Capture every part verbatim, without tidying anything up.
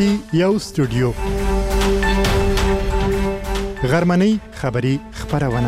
کې یو استودیو غرمنۍ خبری خبرونه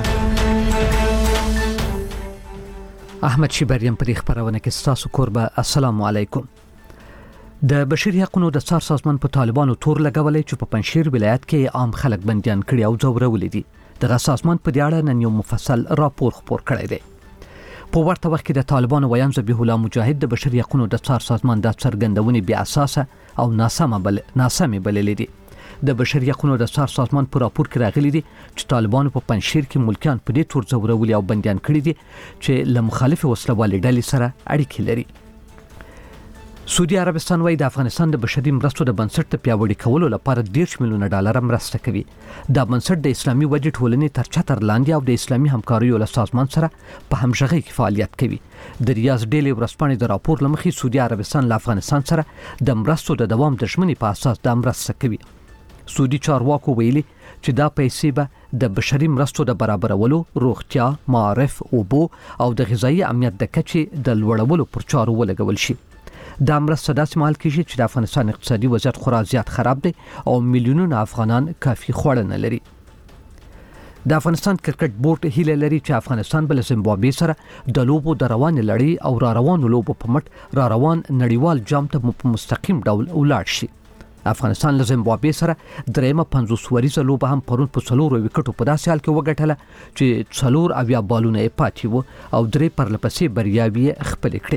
احمد شیبریم په دې خبرونه کې ستاسو قربه السلام علیکم. د بشري حقوقو د څار سازمان په طالبانو تور لګولې چې په پنځشیر ولایت کې عام خلک بنديان کړي او ځورولې دي. دغه سازمان په دې اړه نن یو مفصل راپور خپور کړی دی. په ورته وخت کې د طالبانو ویان ذبیح الله مجاهد د بشري حقوقو د څار سازمان د څرګندونې بیا اساسه او ناسمه بل ناسمه بللې دي. د بشري حقوقو د څار سازمان په راپور کې راغلي دي چې طالبانو په پنځشیر کې ملکیان په دې تور ځورولي او بنديان کړي دي چې له مخالف وسلوالې ډلې سره اړیکې لري. سعودي عربستان وايي د افغانستان د بشري مرستو د بنسټ ته پیاوړي کولو لپاره ډېر میلیونه ډالر مرسته کوي. دا بنسټ د اسلامي وجې ټولنې تر چتر لاندې او د اسلامي همکاریو له سازمان سره په همغږۍ کې فعالیت کوي. د ریاض ډیلی ورځپاڼې د راپور لمخې سعودي عربستان له افغانستان سره د مرستو د دوام د ژمنې په اساس د مرسته کوي. سعودي چارواکو ویلي چې دا پیسې به د بشري مرستو د برابرولو، روغتیا، معارف، اوبو او د غذایی امنیت د کچې د لوړولو پر چارو ولګول شي. دا مرسته داسې مهال کېږي چې د افغانستان اقتصادي وضعیت خورا زیات خراب دی او میلیونونه افغانان کافي خوړه نه لري. د افغانستان کرکټ بورډ هیله لري چې افغانستان بل زیمبابوې سره د لوبو د روان لړۍ او را روانو لوبو په مټ را روان نړیوال جام ته په مستقیم ډول ولاړ شي. افغانستان له زیمبابوې سره درېمه پنځوس وریزه لوبه هم پرون په څلورو وکټو په داسې حال کې وګټله چې څلور اویا بالونه یې پاتې وو او درې پرلپسې بریاوې خپلې کړې.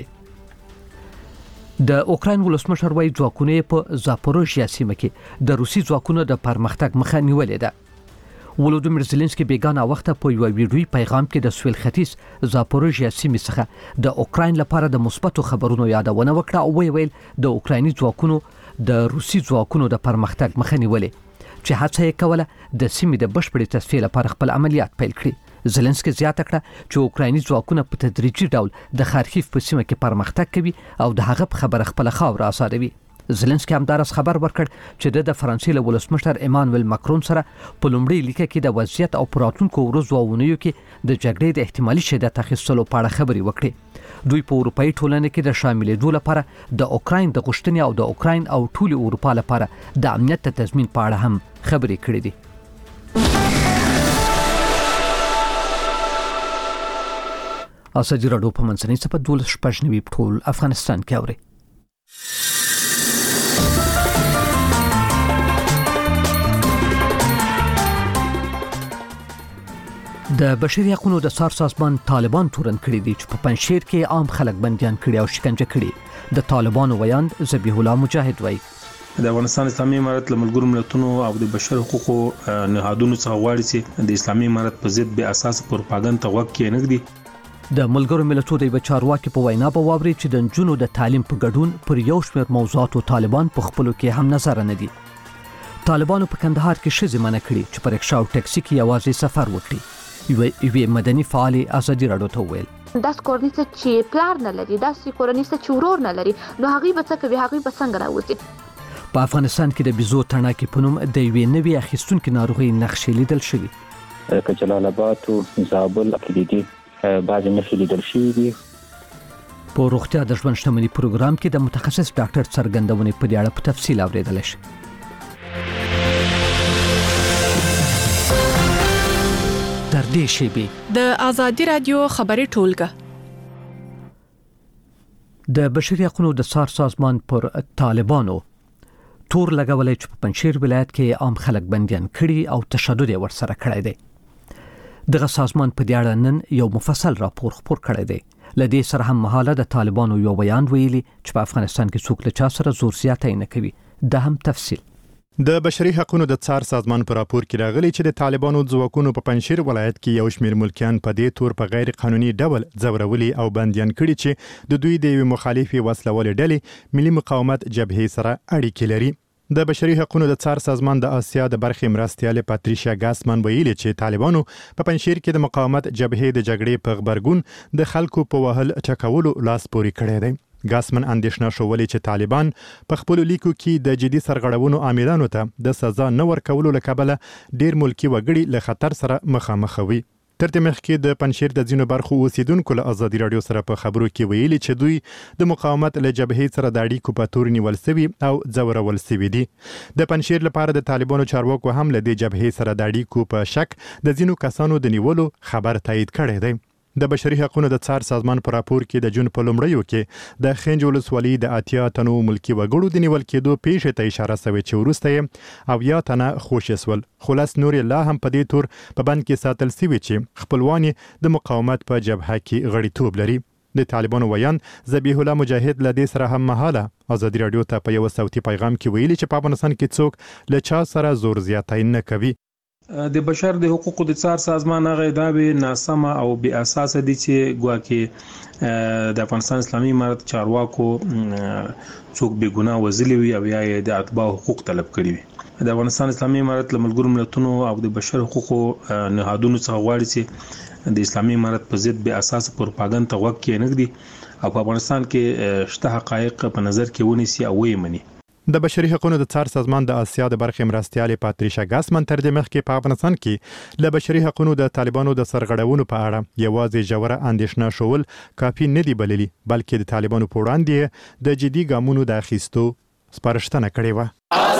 د اوکراین ولسمشر وايي ځواکونه په زاپوروژیا سیمه کې د روسي ځواکونو د پرمختګ مخه نیولې ده. ولودیمیر زيلنسکي بیگانه وخت په یو ویډیوي پیغام کې د سویل ختیځ زاپوروژیا سیمې څخه د اوکراین لپاره د مثبتو خبرونو یادونه وکړه او ویل د اوکرایني ځواکونو د روسي ځواکونو د پرمختګ مخه نیولې چې هڅه یې کوله د سیمې د بشپړې تصفیې لپاره خپل عملیات پیل کړي. زيلنسکي زیاته کړه چې اوکرایني ځواکونه په تدریجي ډول د خارکیف په سیمه کې پرمختګ کوي او د هغه خبره خپل خاور آزادوي. زيلنسکي همدارس خبر ورکړ چې د فرانسې له ولسمشر ایمانوئل ماکرون سره په لومړي لیکه کې د وضعیت او پراتونکو ورځو او اونیو کې د جګړې د احتمالي شدت اخیستلو په اړه خبرې وکړي. دوی په اروپאי ټولنه کې د شاملېدو لپاره د اوکراین د غوښتنې او د اوکراین او ټول اروپا لپاره د امنیت تضمین په اړه هم خبرې کړې دي. اساجي راډیو په منځنۍ صفه دولس شپږ نوي ټول افغانستان کې اوري. د بشري حقوقو د څار سازمان طالبان تورن کړی دي چې په پنځشیر کې عام خلک بنديان کړي او شکنجه کړي. د طالبانو ویان ذبیح الله مجاهد وایي د افغانستان اسلامي امارت له ملګرو ملتونو او د بشري حقوقو نهادونو څخه غواړي چې د اسلامي امارت په ضد به اساس پروپاګاندا ته وکړي نه دي. د ملګرو ملتونو د بچارواکي په وینا به واوري چې د جنونو د تعلیم په ګډون پر یو شمېر موضوعاتو طالبان په خپلو کې هم نظر نه دي. طالبانو په کندهار کې ښځې منع کړي چې په رکشا او ټکسي کې یوازې سفر وکړي. یوې مدني فعالي ازادي راډیو ته وویل داس کورنۍ چې پلار نه لري، داس کورنۍ چې ورور نه لري، نو هغه به څه کوي، هغه به څنګه راوځي. په افغانستان کې د بيزو تڼاکې په نوم د یوې نوې اخیستونکو ناروغي نقشې لیدل شوې. جلال آباد او زابل کې دي بعض نښې لیدل شوې دي. په روغتیا د ژوند شتمنۍ پروګرام کې د متخصص ډاکټر څرګندونې په اړه په تفصیل اوریدل شي. تر دې شی د آزادي رادیو خبري ټولګه د بشري حقوقو د څار سازمان پر طالبانو تور لګولې چې په پنځشیر ولایت کې عام خلک بنديان کړي او تشدد یې ورسره کړی دی. دغه سازمان په دې اړه نن یو مفصل راپور خپور کړی دی. لدې سره هم مهاله د طالبانو یو بیان ویلي چې په افغانستان کې څوک له چا سره زور زیاتی نه کوي. دا هم تفصیل د بشري حقوقو د څار سازمان پر راپور کې راغلي چې د طالبانو ځواکونو په پنځشیر ولایت کې یو شمېر ملکیان په دې تور په غیر قانوني ډول ځورولي او بنديان کړي چې د دوی د یو مخالفي وسلوالې ډلې ملي مقاومت جبهې سره اړیکې لري. د بشري حقوقو د څار سازمان د آسیا د برخې مرستیال پاتریشیا ګاسمن ویلي چې طالبانو په پنځشیر کې د مقاومت جبهې د جګړې په خبرګون د خلکو په وهل ټکولو لاس پوري کړی دی. ګاسمن اندېښنه شولې چې طالبان په خپل لیکو کې د جدي سرغړونو عاملانو ته د سزا نه ورکولو لکبله ډیر ملکی وګړي له خطر سره مخامخ وي. تر دې مخکې د پنجشیر د ځینو برخو اوسیدونکو له ازادي رادیو سره په خبرو کې ویلي چې دوی د مقاومت له جبهې سره د اړیکو په تور نیول سوي او ځورول سوي دي. د پنجشیر لپاره د طالبانو چارواکو هم له دې جبهې سره د اړیکو په شک د ځینو کسانو د نیولو خبر تایید کړی دی. د بشري حقوقو د څار سازمان په راپور کې د جون په لومړیو کې د خنج ولسوالۍ د اتیا تنو ملکی وګړو د نیول کېدو پیښې ته اشاره شوې چې وروسته یې او یا تنه خوشي سول. خلاص نور لا هم په دې تور په بند کې ساتل سوي چې خپلوان د مقاومت په جبهه کې غړیتوب لري. د طالبانو ویان ذبیح الله مجاهد له دې سره هم مهاله ازادي رادیو ته په یو صوتي پیغام کې ویلي چې په افغانستان کې څوک له چا سره زور زیاتی نه کوي. د بشر د حقوقو د څار سازمان هغه ادعای ناسمه او بی اساس دي چې ګواکې د افغانستان اسلامي امارت چارواکو څوک بې ګناه وزلي وي او یا د اتباع حقوق طلب کړي وي. د افغانستان اسلامي امارت له ملګرو ملتونو او د بشر حقوقو نهادونو څخه غواړي چې د اسلامي امارت په ضد بی اساس پروپاګاندا ته وګ کې نګدي او په افغانستان کې شته حقایق په نظر کې ونیسي او ویې مني. د بشري حقوقو د څار سازمان د آسیا د برخې مرستیالې پاتریشا ګاسمن تر دې مخکې په افغانستان کې له بشري حقوقو د طالبانو د سرغړونو په اړه یوازې جوړه اندېښنه شول کافي نه دی بللي، بلکې د طالبانو په وړاندې د جدي ګامونو د اخیستو سپارښتنه کړې و.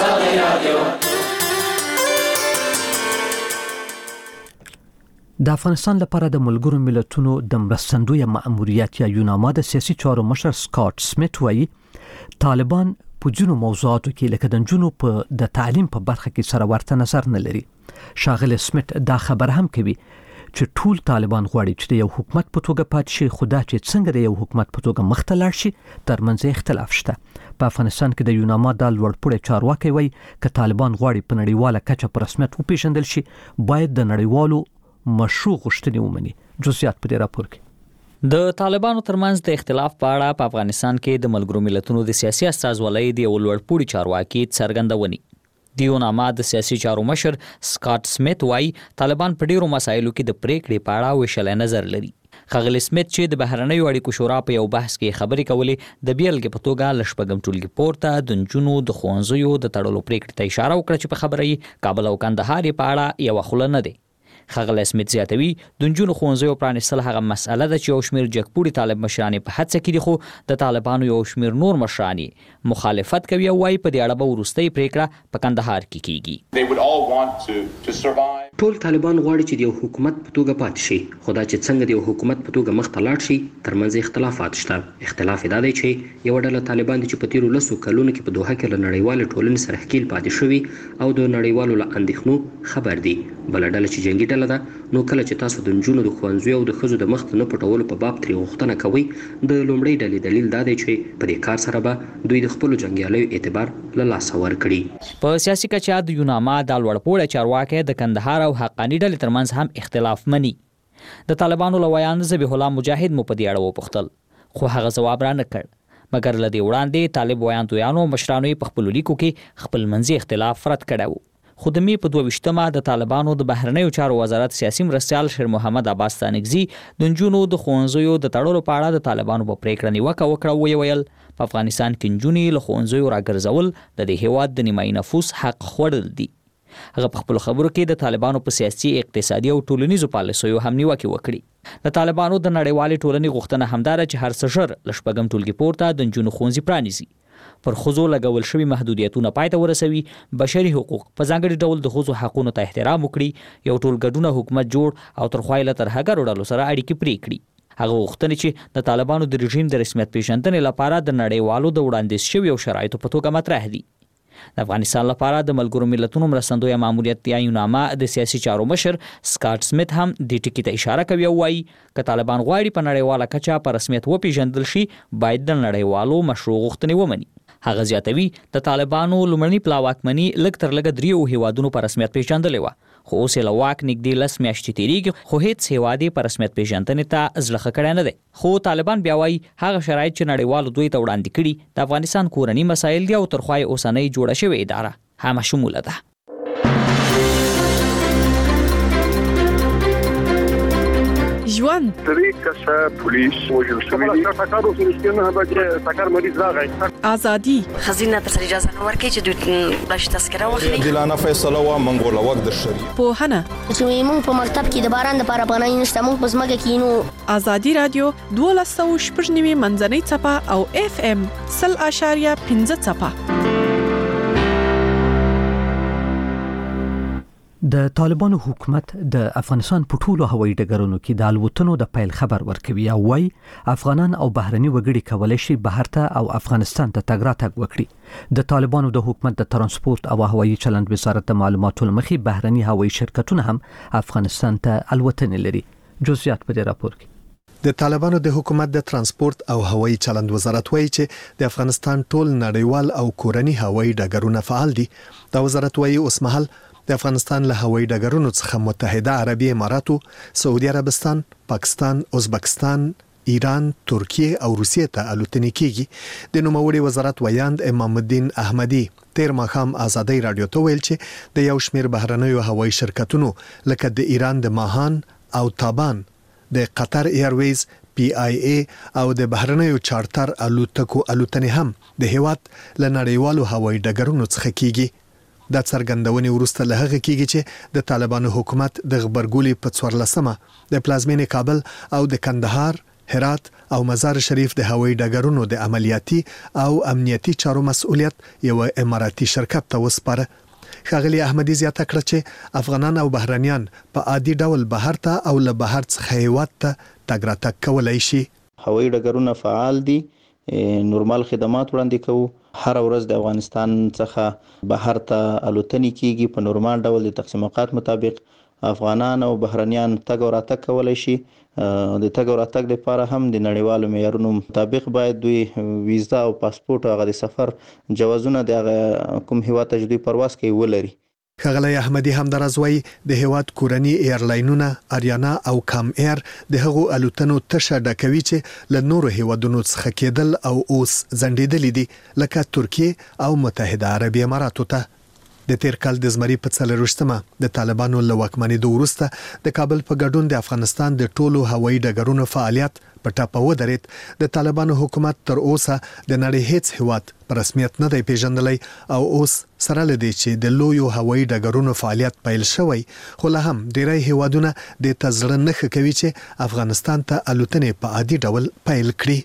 د افغانستان لپاره د ملګرو ملتونو د مرستندوی مأموریت یا یوناما د سیاسي چارو مشر سکاټ سمیت وایي طالبان په جنو موضوعاتو کې لکه د جنو په د تعلیم په برخه کې سره ورته نظر نه لري. شاغل سمیت دا خبر هم کوي چې ټول طالبان غواړي چې د یو حکومت په توګه پاتې شي، خدا چې څنګه د یو حکومت په توګه مخ ته لاړ شي ترمنځ اختلاف شته. په افغانستان کې د یوناما د لوړپوړي چارواکي وایي چې طالبان غواړي په نړیواله کچه په رسمیت وپیژندل شي، باید د نړیوالو مشروع غوښتنې ومني. جزئیات په دې راپور کې. د طالبانو ترمنځ د اختلاف په اړه په افغانستان کې د ملګرو ملتونو د سیاسي استازولۍ د لوړپوړي چارواکي څرګندونې. د یوناما د سیاسي چارو مشر سکاټ سمیت وایي طالبان په ډیرو مسایلو کې د پریکړې په اړه ویشل نظر لري. ښاغلی سمیت چې د بهرنیو اړیکو شورا په یو بحث کې خبرې کولې د بیلګې په توګه له شپږم ټولګي پورته د نجونو د ښوونځیو د تړلو پریکړې ته اشاره وکړه چې په خبره یې کابل او کندهار په اړه یوه خوله نه دی. ښاغلی سمیت زیاتوي د نجونو ښوونځیو پرانیستل هغه مسأله ده چې یو شمېر جګپوړي طالب مشران په هڅه کې دي، خو د طالبانو یو شمېر نور مشران مخالفت کوي او وايي په دې اړه به وروستۍ پریکړه په کندهار کې کیږي. ټول طالبان غواړي چې د یو حکومت په توګه پاتې شي، خو دا چې څنګه د یو حکومت په توګه مخ ته لاړ شي ترمنځ اختلافات شته. اختلاف دا دی چې یو ډله طالبان دي چې په تیرو لسو کلونو کې په دوحه کې له نړیوالې ټولنې سره ښکیل پاتې شوي او د نړیوالو له اندېښنو خبر دي. بله ډله چې جنګي ډله ده، نو کله چې تاسو د نجونو د ښوونځیو او د ښځو د مخ ته نه پټولو په باب ترې غوښتنه کوئ، د لومړۍ ډلې دلیل دا دی چې په دې کار سره به دوی د خپلو جنګیالیو اعتبار له لاسه ورکړي. په سیاسي کچه د یوناما د لوړپوړي چارواکي د کندهار او حقاني ډلې ترمنځ هم اختلاف مني. د طالبانو له ویان ذبیح الله مجاهد مو په دې اړه وپوښتل، خو هغه ځواب را نه کړ، مګر له دې وړاندې طالب ویان دویانو مشرانو په خپلو لیکو کې خپلمنځي اختلاف رد کړی و. خو د مې په دوه ویشتمه د طالبانو د بهرنیو چارو وزارت سیاسي مرستیال شیر محمد عباس تانکزي د نجونو د ښوونځیو د تړلو په اړه د طالبانو په پریکړه نیوکه وکړه. ویې ویل په افغانستان کې نجونې له ښوونځیو راګرځول د دې هېواد د نیمایي نفوس حق خوړل دي. هغه په خپلو خبرو کې د طالبانو په سیاسي، اقتصادي او ټولنیزو پالیسیو هم نیوکې وکړي. د طالبانو د نړیوالې ټولنې غوښتنه همدا ده چې هر څه ژر له شپږم ټولګي پورته د نجونو ښوونځي پرانیزي، پر ښځو لګول شوي محدودیتونه پای ته ورسوي، بشري حقوق په ځانګړي ډول د ښځو حقونو ته احترام وکړي، یو ټولګډونه حکومت جوړ او تر خوا یې له ترهګرو ډلو سره اړیکې پرې کړي. هغه غوښتنې چې د طالبانو د رژیم د رسمیت پیژندنې لپاره د نړیوالو د وړاندیز شویو شرایطو په توګه مطرح دي. د افغانستان لپاره د ملګرو ملتونو مرستندوی ماموریت یا یوناما د سیاسي چارو مشر سکاټ سمیت هم دې ټکي ته اشاره کوي او وایي که طالبان غواړي په نړیواله کچه په رسمیت وپیژندل شي، باید د نړیوالو مشروع غوښتنې ومني. هغه زیاتوي د طالبانو لومړني پلا واکمني لږ تر لږه دریو هیوادونو په رسمیت پیژندلې وه، خو اوس یې له واک نږدې لس میاشتې تېرېږي، خو هېڅ هیواد یې په رسمیت پیژندنې ته زړه ښه کړی نه دی. خو طالبان بیا وایي هغه شرایط چې نړیوالو دوی ته وړاندې کړي د افغانستان کورني مسایل دي او تر خوا یې اوسنۍ جوړه شوې اداره همه شموله ده. ژوند درې کسه پولیس وژل شوي دي ټاکارو سره نه به ټاکار مریض راغی ازادي خزینه ته اجازه نه ورکړي چې دوی بلش تذکره واخلي عادلانه فیصله وا منګول وخت د شریعت په هنه چې موږ په مکتب کې د باران لپاره پناه نشته موږ په ځمکه کې نو ازادي رادیو دولسو شپږ منځنۍ چپه او اف ام سل اشاریه پنځه چپه. د طالبانو حکومت د افغانستان په ټولو هوایي ډګرونو کې د الوتنو د پیل خبر ورکوي او وايي افغانان او بهرني وګړي کولای شي بهر ته او افغانستان ته تګ راتګ وکړي. د طالبانو د حکومت د ترانسپورت او هوایي چلند وزارت د معلوماتو لمخې بهرني هوایي شرکتونه هم افغانستان ته الوتنې لري. جزئیات په دې راپور کې. د طالبانو د حکومت د ترانسپورت او هوایي چلند وزارت وایي چې د افغانستان ټول نړیوال او کورني هوایي ډګرونه فعال دي. د وزارت وایي اوس مهال د افغانستان له هوایي ډګرونو څخه متحده عربي اماراتو، سعودي عربستان، پاکستان، ازبکستان، ایران، ترکیه او روسیې ته الوتنې کیږي. د نوموړي وزارت ویاند امام الدین احمدی تیر ماښام ازادي رادیو ته ویل چې د یو شمېر بهرنیو هوایي شرکتونو لکه د ایران د ماهان او تابان، د قطر ایرویز، پی آی ای او د بهرنیو چارټر الوتکو الوتنې هم د هیواد له نړیوالو هوایي ډګرونو څخه کیږي. د څرګندونې وروسته له هغه کېږي چې د طالبانو حکومت د غبرګولي په څوارلسمه د پلازمینې کابل او د کندهار، هرات او مزار شریف د هوایي ډګرونو د عملیاتي او امنیتي چارو مسؤلیت یو اماراتي شرکت ته وسپاره. ښاغلي احمدي زیاته کړه چې افغانان او بهرنیان په عادي ډول بهر ته او له بهر څخه هیواد ته تګ راتګ کولای شي. هوایي ډګرونه فعال دي، نورمال خدمات وړاندې کوو. هر ورځ د افغانستان څخه بهر ته الوتنې کیږي په نورمال ډول د تقسیم اوقات مطابق. افغانان او بهرنیان تګ او راتګ کولای شي. د تګ او راتګ لپاره هم د نړیوالو معیارونو مطابق باید دوی ویزا او پاسپورت او هغه د سفر جوازونه د کوم هیواد ته دوی پرواز کوي ولري. ښاغلی احمدي همداراز وایي د هیواد کورني ایرلاینونه اریانا او کام ایر د هغو الوتنو تشه ډکوي چې له نورو هیوادونو څخه کېدل او اوس ځنډېدلي دي لکه ترکیه او متحده عربي اماراتو ته. د تیر کال د زمري په څلرویشتمه د طالبانو له واکمنېدو وروسته د کابل په ګډون د افغانستان د ټولو هوایي ډګرونو فعالیت په ټاپه ودرېد. د طالبانو حکومت تر اوسه د نړۍ هیڅ هیواد په رسمیت نه دی پیژندلی او اوس سره لدی چې د لویو هوایي ډګرونو فعالیت پیل شوی، خو له هم ډیری هیوادونه د تزړه نه کوي چې افغانستان ته الوتنې په عادي ډول پیل کړي.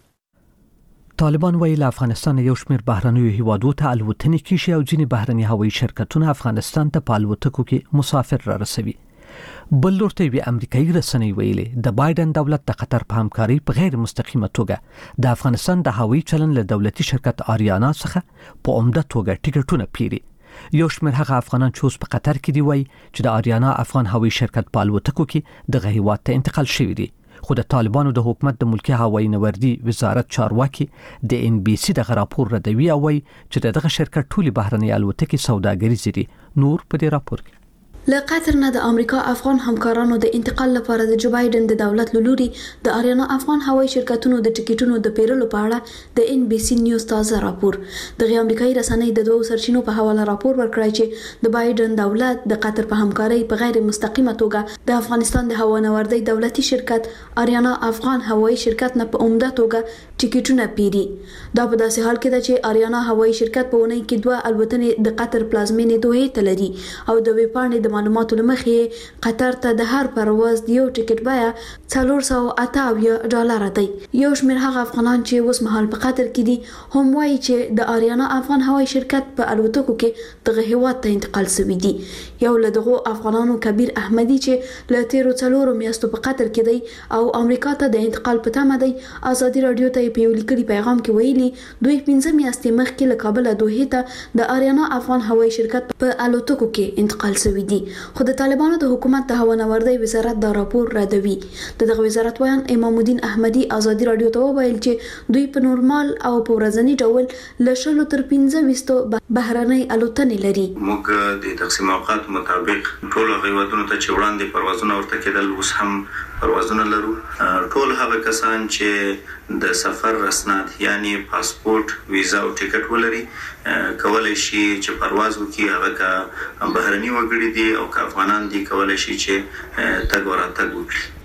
طالبان ویل له افغانستان یو شمېر بهرنیو هیوادو ته الوتنې کیږي او ځینې بهرني هوایي شرکتونه افغانستان ته په الوتکو کې مسافر را رسوي. بل لورته وی امریکایي رسنۍ ویلي د بایدن دولت د قطر په همکاري په غیر مستقیمه توګه د افغانستان د هوایي چلند له دولتي شرکت آریانا څخه په عمده توګه ټیکټونه پیري. یو شمېر هغه افغانان چې اوس په قطر کې دی وایي چې د آریانا افغان هوایي شرکت په الوتکو کې دغه هیواد ته انتقال شوی دی. خو د طالبانو د حکومت د ملکی هوایي نوردی وزارت چارواکي د ان بي سي دغه راپور ردوي او وایي چې دغه شرکت ټولي بهرنۍ الوتکې سوداګریزې دي. نور په دې راپور کې له قطر نه د امریکا افغان همکارانو د انتقال لپاره د جو بایدن د دولت لوري د اریانا افغان هوایي شرکتونو د ټیکټونو د پیرلو په اړه د ان بي سي نیوز تازه راپور د امریکایي رسنۍ د دوه سرچینو په حواله راپور ورکړی چې د بایدن دولت د قطر په همکاري په غیر مستقیمه توګه د افغانستان د هوا نوردی دولتي شرکت اریانا افغان هوایي شرکت نه په عمده توګه ټیکټونه پیري. دا په داسې حال کې ده چې اریانا هوایي شرکت په ونې کې دوه الوتنې د قطر پلازمینې دوه ته لري او د ویبپاڼې د معلوماتو لمخې قطر ته د هر پرواز یو ټیکټ بیه څلور سوه اته اویا ډالر دی. یو شمېر هغه افغانان چې اوس مهال په قطر کې دي هم وایي چې د اریانا افغان هوایي شرکت په الوتکو کې دغه هیواد ته انتقال شوی دی. یو له دغو افغانانو کبیر احمدي چې له تیرو څلورو میاشتو په قطر کې دی او امریکا ته د انتقال په تمه دی ازادي رادیو ته په یو لیکلي پیغام کې ویلي دوی پنځه میاشتې مخکې له کابل دوحې ته د اریانا افغان هوایي شرکت په الوتکو کې انتقال شوی دی. خو د طالبانو د حکومت د هوا نوردی وزارت دا راپور ردوي. دغه وزارت وایي امام الدین احمدی ازادي رادیو ته وویل چې دوی په نورمال او په ورځني ډول له شلو تر پنځه ویشتو بهرنۍ الوتنې لري. موږ د تقسیم اوقات مطابق ټول هیوادونو ته چې وړاندې پروازونه ورته کېدل اوس هم پروازونه لرو. ټول هغه کسان چې د سفر رسناد یعنی پاسپورت، ویزا او ټیکټ ولري کولای شي چې پرواز وکړي. هغه که بهرني وګړي دي او که افغانان دي کولای شي چې تګ او راتګ وکړي.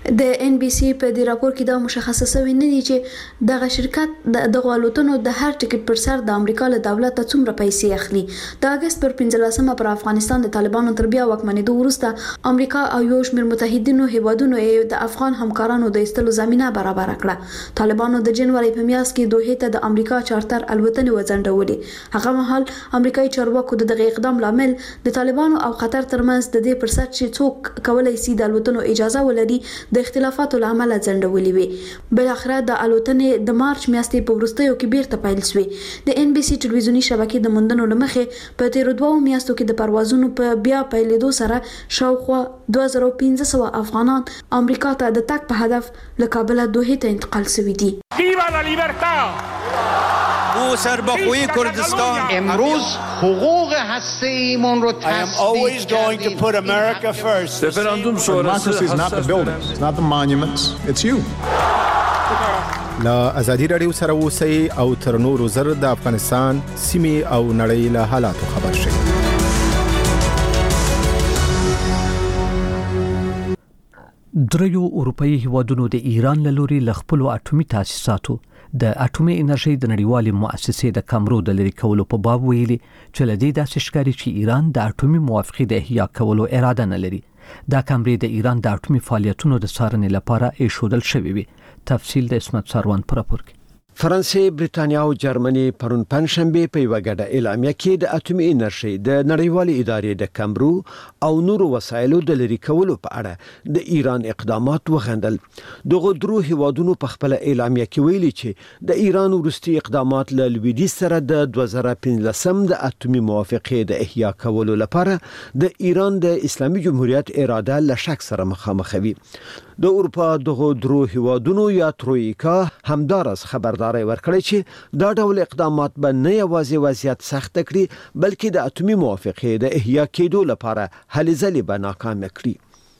د ان بي سي په دې راپور کې دا مشخصه شوی نه دی چې دغه شرکت د غوالوتونو د هر ټیکټ پر سر د امریکا له دولت څومره پیسې اخلي. د اگست پر پنځلسمه پر افغانستان د طالبانو تر بیا واکمنېدو وروسته امریکا او یو شمېر متحدینو هیوادونو د افغان همکارانو د ایستلو زمينه برابر کړه. طالبانو د جنوري په میاشت کې دوحې ته د امریکا چارتر الوتنې وځنډولې. هغه مهال امریکایي چارواکو د دغه اقدام لامل د طالبانو او قطر ترمنځ د دې پرسر چې څوک کولای شي د الوتنو اجازه ولري د اختلافاتو لامل ځنډولې وي. بل اخره د الوتنې د مارچ میاشتې په وروستیو کې بیرته پیل شوې. د ان بي سي ټلویزیونی شبکې د مندنو لمخې په تیر دوه میاشتو کې د پروازونو په بیا پیلېدو سره شاوخوا دوه زره پنځه سوه افغانان امریکا ته د تګ په هدف له کابل دوحې ته انتقال شوي دي. ویوا لا لیبرتا او سربخوی کردستان امروز حقوق هسته‌ایمون رو I am always going to put America first. Referendum sonrası is not the buildings, it's not the monuments, it's you. لا ازادي رادیو سره اوسئ او تر نورو زر د افغانستان سیمې او نړۍ له حالاتو خبر شئ. دریو اروپאי هیوادونو د ایران له لوري ل خپل اټومي تاسیساتو د اټومي انرژي د نړیوالې مؤسسې د کمرو د لري کولو په باب ویلي چې لدی داسې ښکاري چې ایران د اټومي موافقې د احیا کولو اراده نه لري. دا کمرې د ایران د اټومي فعالیتونو د څارنې لپاره ایښودل شوې وي. تفصیل د اسمت سروان پر راپور کې. فرانسې، بریتانیا او جرمني پرون پنځشنبه په یو غډه اعلامیه کې د اټومي انرژي د نړیوالې ادارې د کمرو او نورو وسایلو د لري کولو په اړه د ایران اقدامات وغندل. دغه درو هیوادونو په خپل اعلامیه کې ویلي چې د ایران وروستي اقدامات له لویدیځ سره د دوه زره پنځلسم د اټومي موافقې د احیا کولو لپاره د ایران د اسلامي جمهوریت اراده له شک سره مخامخوي. د اروپا دغه درو هیوادونو یا ترویکا همدارس خبرداري ورکړي چې دا ډول اقدامات به نه یوازې وضعیت سخت کړي بلکې د اټومي موافقې د احیا کېدو لپاره هلې ځلې به ناکام کړي.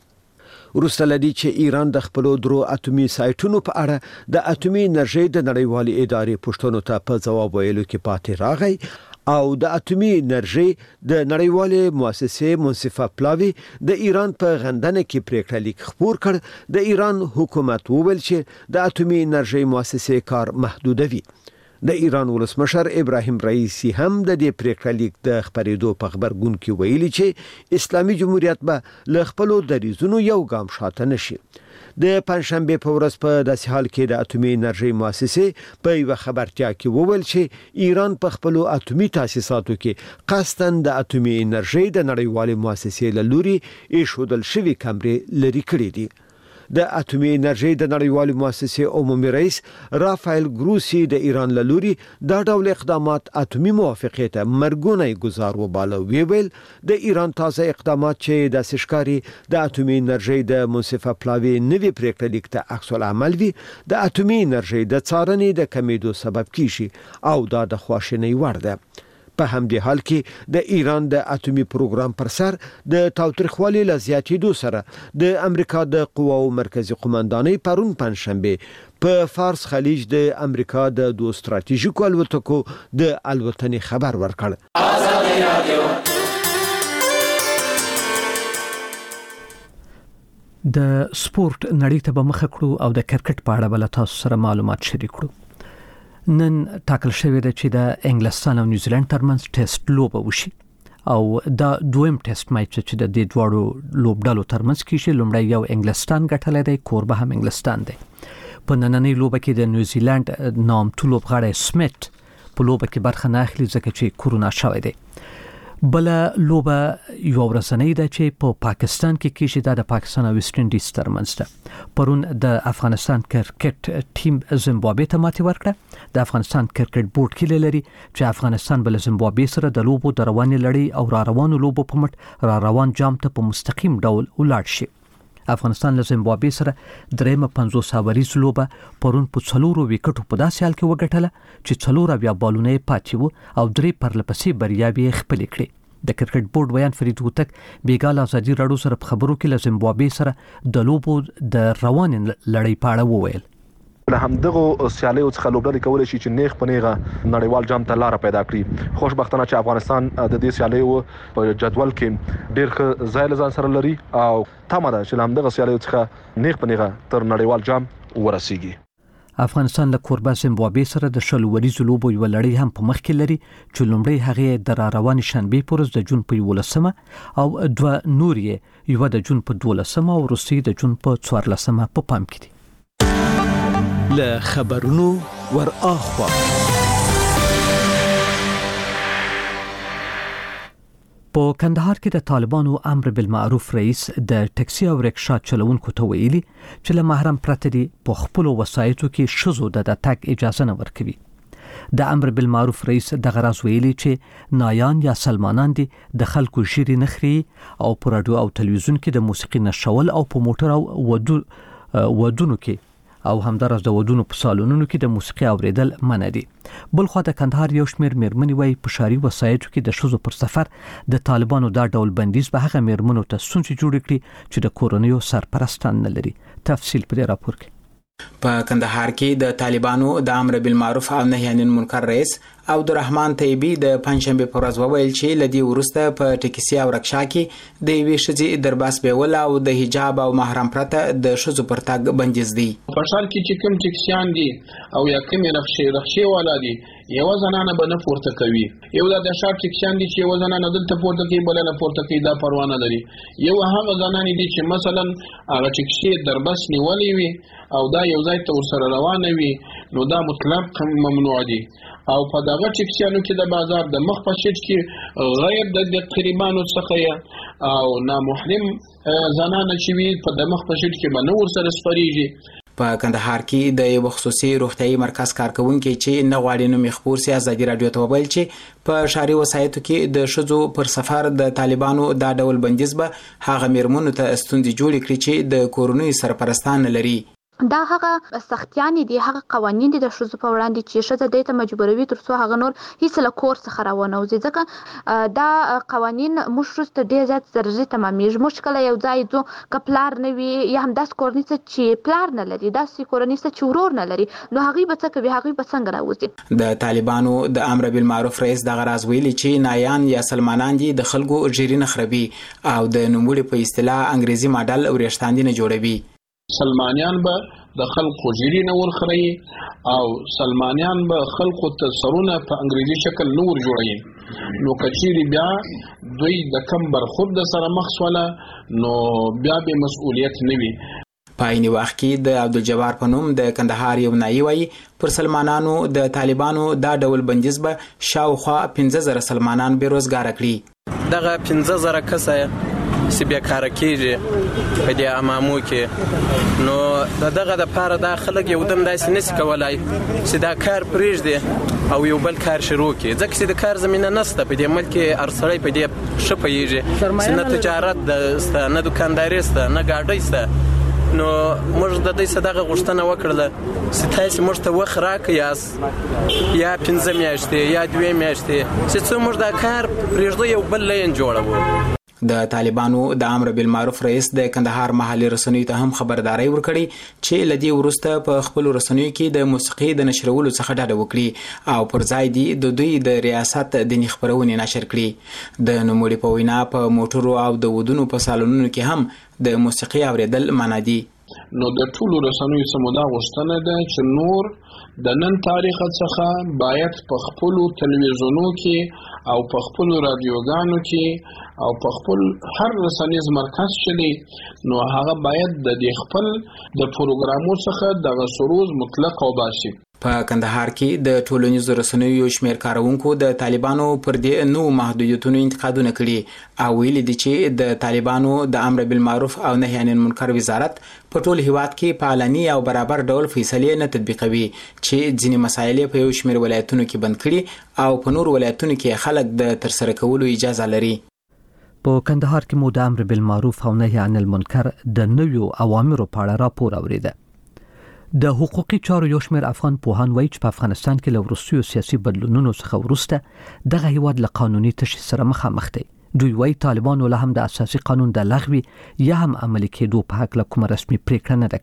وروسته لدی چې ایران د خپل درو اټومي سایټونو په اړه د اټومي انرژي د نړیوالې ادارې پښتنو ته په جواب ویلو کې پاتې راغی او د اټومي انرژي د نړیوالې مؤسسې منصفه پلاوی د ایران په غندنه کې پریکړه لیک خبر کړ. د ایران حکومت وویل چې د اټومي انرژي مؤسسې کار محدودوي. د ایران ولسمشر ابراهیم رئیسی هم د دې پریکړه لیک د خبرېدو په خبرګون کې ویلي چې اسلامي جمهوریت به له خپل دریزونو یو ګام شاته نشي. د پنځشنبه په ورځ په داسې حال کې د اټومي انرژي مؤسسې په یو خبرتیا کې وویل چې ایران په خپل اټومي تاسیساتو کې قصدن د اټومي انرژي د نړیوالې مؤسسې له لوري ایښودل شوی کمرې لري کړې دي. د اټومي انرژي د نړیوالې مؤسسې عمومي رئیس رافایل ګروسی د ایران له لوري دا ډول اقدامات اټومي موافقې ته مرګونی گزار وباله. ویل د ایران تازه اقدامات چې د سشکاري د اټومي انرژي د منصفه پلاوی نوی پریکړه لیک ته عکس العمل وي د اټومي انرژي د څارنې د کمیدو سبب کیږي او دا د خواشینۍ وړ ده. په همدې حال کې د ایران د اټومي پروګرام پر سر د تاوتریخوالي له زیاتېدو سره د امریکا د قواو مرکزی قومندانۍ پرون پنځشنبه په فارس خلیج د امریکا د دوه ستراتیژیکو الوتکو د الوتنې خبر ورکړ. د سپورت نړۍ ته به مخ کړو او د کرکټ په اړه بل تاسو سره معلومات شریک کړو. نن ټاکل شوی دی چې د انګلستان او نیوزیلند ترمنځ ټیسټ لوبه وشي او دا دویم ټیسټ میچ چې د دې دوړو لوبډالو ترمنځ کیږي. لومړی یو انګلستان ګټلې دی، کوربه هم انګلستان دی. په نننۍ لوبه کې د نیوزیلند نامتو لوبغاړی سمیت په لوبه کې برخه نه اخلي ځکه چې کورونا شوی دی. بل لوبه یو ورځنۍ ده چې په پا پاکستان کې کیږي، دا د پاکستان او ویسټ انډیز ترمنځ ده. پرون د افغانستان کرکټ ټیم زیمبابوې ته ماتې ورکړه. د افغانستان کرکټ بورډ کې لري چې افغانستان بل زیمبابوې سره د لوبو د روانې لړۍ او را روانو لوبو په مټ را روان جام ته په مستقیم ډول ولاړ شي. افغانستان له زیمبابوې سره درېمه پنځوس اوریز لوبه پرون په څلورو وکټو په داسې حال کې وګټله چې څلور اویا بالونه یې پاتې وو او درې پرلپسې بریاوې یې خپلې کړې. د کرکټ بورډ ویان فرید هوتک بیګال ازادي راډیو سره په خبرو کې له زیمبابوې سره د لوبو د روان لړۍ په اړه وویل. له همدغه سیالیو څخه لوبډلې کولای شي چې نیغ په نیغه نړیوال جام ته لار پیدا کړي. خوشبختانه چې افغانستان د دې سیالیو په جدول کې ډېر ښه ځای له ځان سره لري او تمه ده چې له همدغه سیالیو څخه نیغ په نیغه تر نړیوال جام ورسیږي. افغانستان له کوربه زیمبابوې سره د شلو وریزو لوبو یو لړۍ هم په مخ کې لري چې لومړی هغه د را روانې شنبې پر ورځ د جون په یولسمه او دوه نور یې یو د جون په دولسمه او وروستۍ د جون په څوارلسمه په پام کې دي. له خبرونو ور اخوا په کندهار کې د طالبانو امر بالمعروف رئیس د ټکسي او رکشا چلوونکو ته ویلي چې له محرم پرته دي په خپل وسایتو کې شزو د تګ اجازه نه ورکوي. د امر بالمعروف رئیس د غراز ویلي چې نایان یا سلمانان دي د خلکو شيري نخري او پر رادیو او تلویزیون کې د موسیقي نشول او په موټر او ودو ودونو کې او همدارس د ودونو په سالونونو کې د موسیقي اوریدل منع دي. بل خو د کندهار یو شمېر میرمنې وایي په ښاري وسایتو کې د ښځو پر سفر د طالبانو دا ډول بندیز به هغه میرمنو ته ستونزې جوړې کړي چې د کورنیو سرپرستان نه لري. تفصیل په دې راپور کې. په کندهار کې د طالبانو د امر بالمعروف او نهي عن المنکر رئیس عبدالرحمن طیبی د پنځشنبه پر ورځ وویل چې لدی ورسته په ټکسي او رکشا کې د یوې ښځې درباس بیول او د حجاب او محرم پرته د ښځو پر تګ بندیز دی. په شال کې چې کوم ټکسیان دي او یا کوم رخصه رخصه والا دي یو زنانه به نه پورته کوي. یو د شال ټکسیان دي چې یو زنانه دلته پورته کوي بل نه پورته کوي دا پروا نه لري. یو هغه زنانه دي چې مثلا هغه ټکسي درباس نیولې وي او دا یو ځای ته ورسره روانه وي نو دا مطلق ممنوع دي. او په دغه ټکسیانو کې د بازار د مخ په شیټ کې غیر د قریبانو څخه او نامحرم زنانه چې وي په د مخ په شیټ کې باندې ورسره سپریږي. په کندهار کې د یو خصوصي روغتيایي مرکز کارکونکو چې نه غواړي نو مخبور سي ازادي رادیو ته ویل چې په شاري وسایتو کې د شذو پر سفر د طالبانو دا ډول بندیز به هغه میرمنو ته ستوندې جوړ کړي چې د کورونی سرپرستان لري. دا هغه سختيان دي هغه قوانين دي د شذو په وړاندې چې شذ د ته مجبوروي تر څو هغه نور هیڅ له کور څخه راونه وځي. ځکه دا قوانين مشرست ډیر زیات ضروري تمامېږي. مشکل یو ځای ځو کپلار نه وي یا هم داس کورنیسه چې پلار نه لري داس کورنیسه چې ورور نه لري نو هغه به څه کوي هغه به څنګه راوځي. د طالبانو د امر بالمعروف رئیس د غراز ویلي چې نایان یا سلمانان دي د خلکو جری نه خربي او د نوموړي په اصطلاح انګریزي ماډل ورشتاندینه جوړوي. سلمانیان به د خلکو جری نه ورخري او سلمانیان به خلکو ته سرونه په انګریزي شکل نور جوړي نو کچيري بیا دوی د کم برخورد د سره مخ سواله نو بیا به مسؤلیت نه وي. په عین وخت کې د عبدالجبار په نوم د کندهار یو نایي وایي پر سلمانانو د طالبانو دا ډول بندیز به شاوخوا پنځه زره سلمانان بیروزګار کړي. دغه پنځه زره کسه چې بیا کار کېږي په دې امامو کې نو د دغه د پاره دا خلک یو دم داسې نشي کولای چې دا کار پرېږدي او یو بل کار شروع کړي ځکه چې د کار زمینه نشته په دې ملک کې هر سړی په دې ښه پوهېږي چې نه تجارت ده نه دوکانداري شته نه ګاډۍ شته نو موږ د دې صدقه غوښتنه وکړله چې تاسو موږ ته وخت راکړئ یا پنځه میاشتې یا دوه میاشتې چې څو موږ دا کار پرېږدو یو بل لین جوړوو. د طالبانو د امر بالمعروف رئیس د کندهار محلي رسنیو ته هم خبرداري ورکړي چې لدی ورسته په خپل رسنیو کې د موسیقي د نشرولو څخه ډډه وکړي او پر ځای دی د دوی د ریاست د خبرونې نشر کړي. د نوموړي په وینا په موټرو او د ودونو په سالونونو کې هم د موسیقي اوریدل منع دي. نو د ټولو رسنیو سمودا غوښتنه ده چې نور د نن تاریخ څخه باید په خپل تلویزیونو کې او په خپل رادیوګانو کې او په خپل هر رسنیز مرکز چلی نو هغه باید د خپل د پروګرامو څخه د سروز مطلق او باسي. په کندهار کې د ټولنیزو رسنیو شمېر کارونکو د طالبانو پر دې نو محدودیتونو انتقادونه کړي او ویلي دي چې د طالبانو د امر بالمعروف او نهي عن المنکر وزارت په ټول هیواد کې په علني او برابر ډول فیصلې نه تطبیقوي چې ځینې مسایل په یو شمېر ولایتونو کې بند کړي او په نور ولایتونو کې خلک د ترسره کولو اجازه لري. په کندهار کې مو د امر بالمعروف او نهي عن المنکر د نویو اوامرو په اړه راپور اوریده. د حقوقي چارو یو شمېر افغان پوهان وایي چې په افغانستان کې له وروستیو سیاسي بدلونونو څخه وروسته دغه هیواد له قانوني تشدد سره مخامخ دی. دوی وایي طالبانو له هم د اساسي قانون د لغوي یا هم عملي کېدو په حق له کومه رسمي پریکړه نه ده کړې.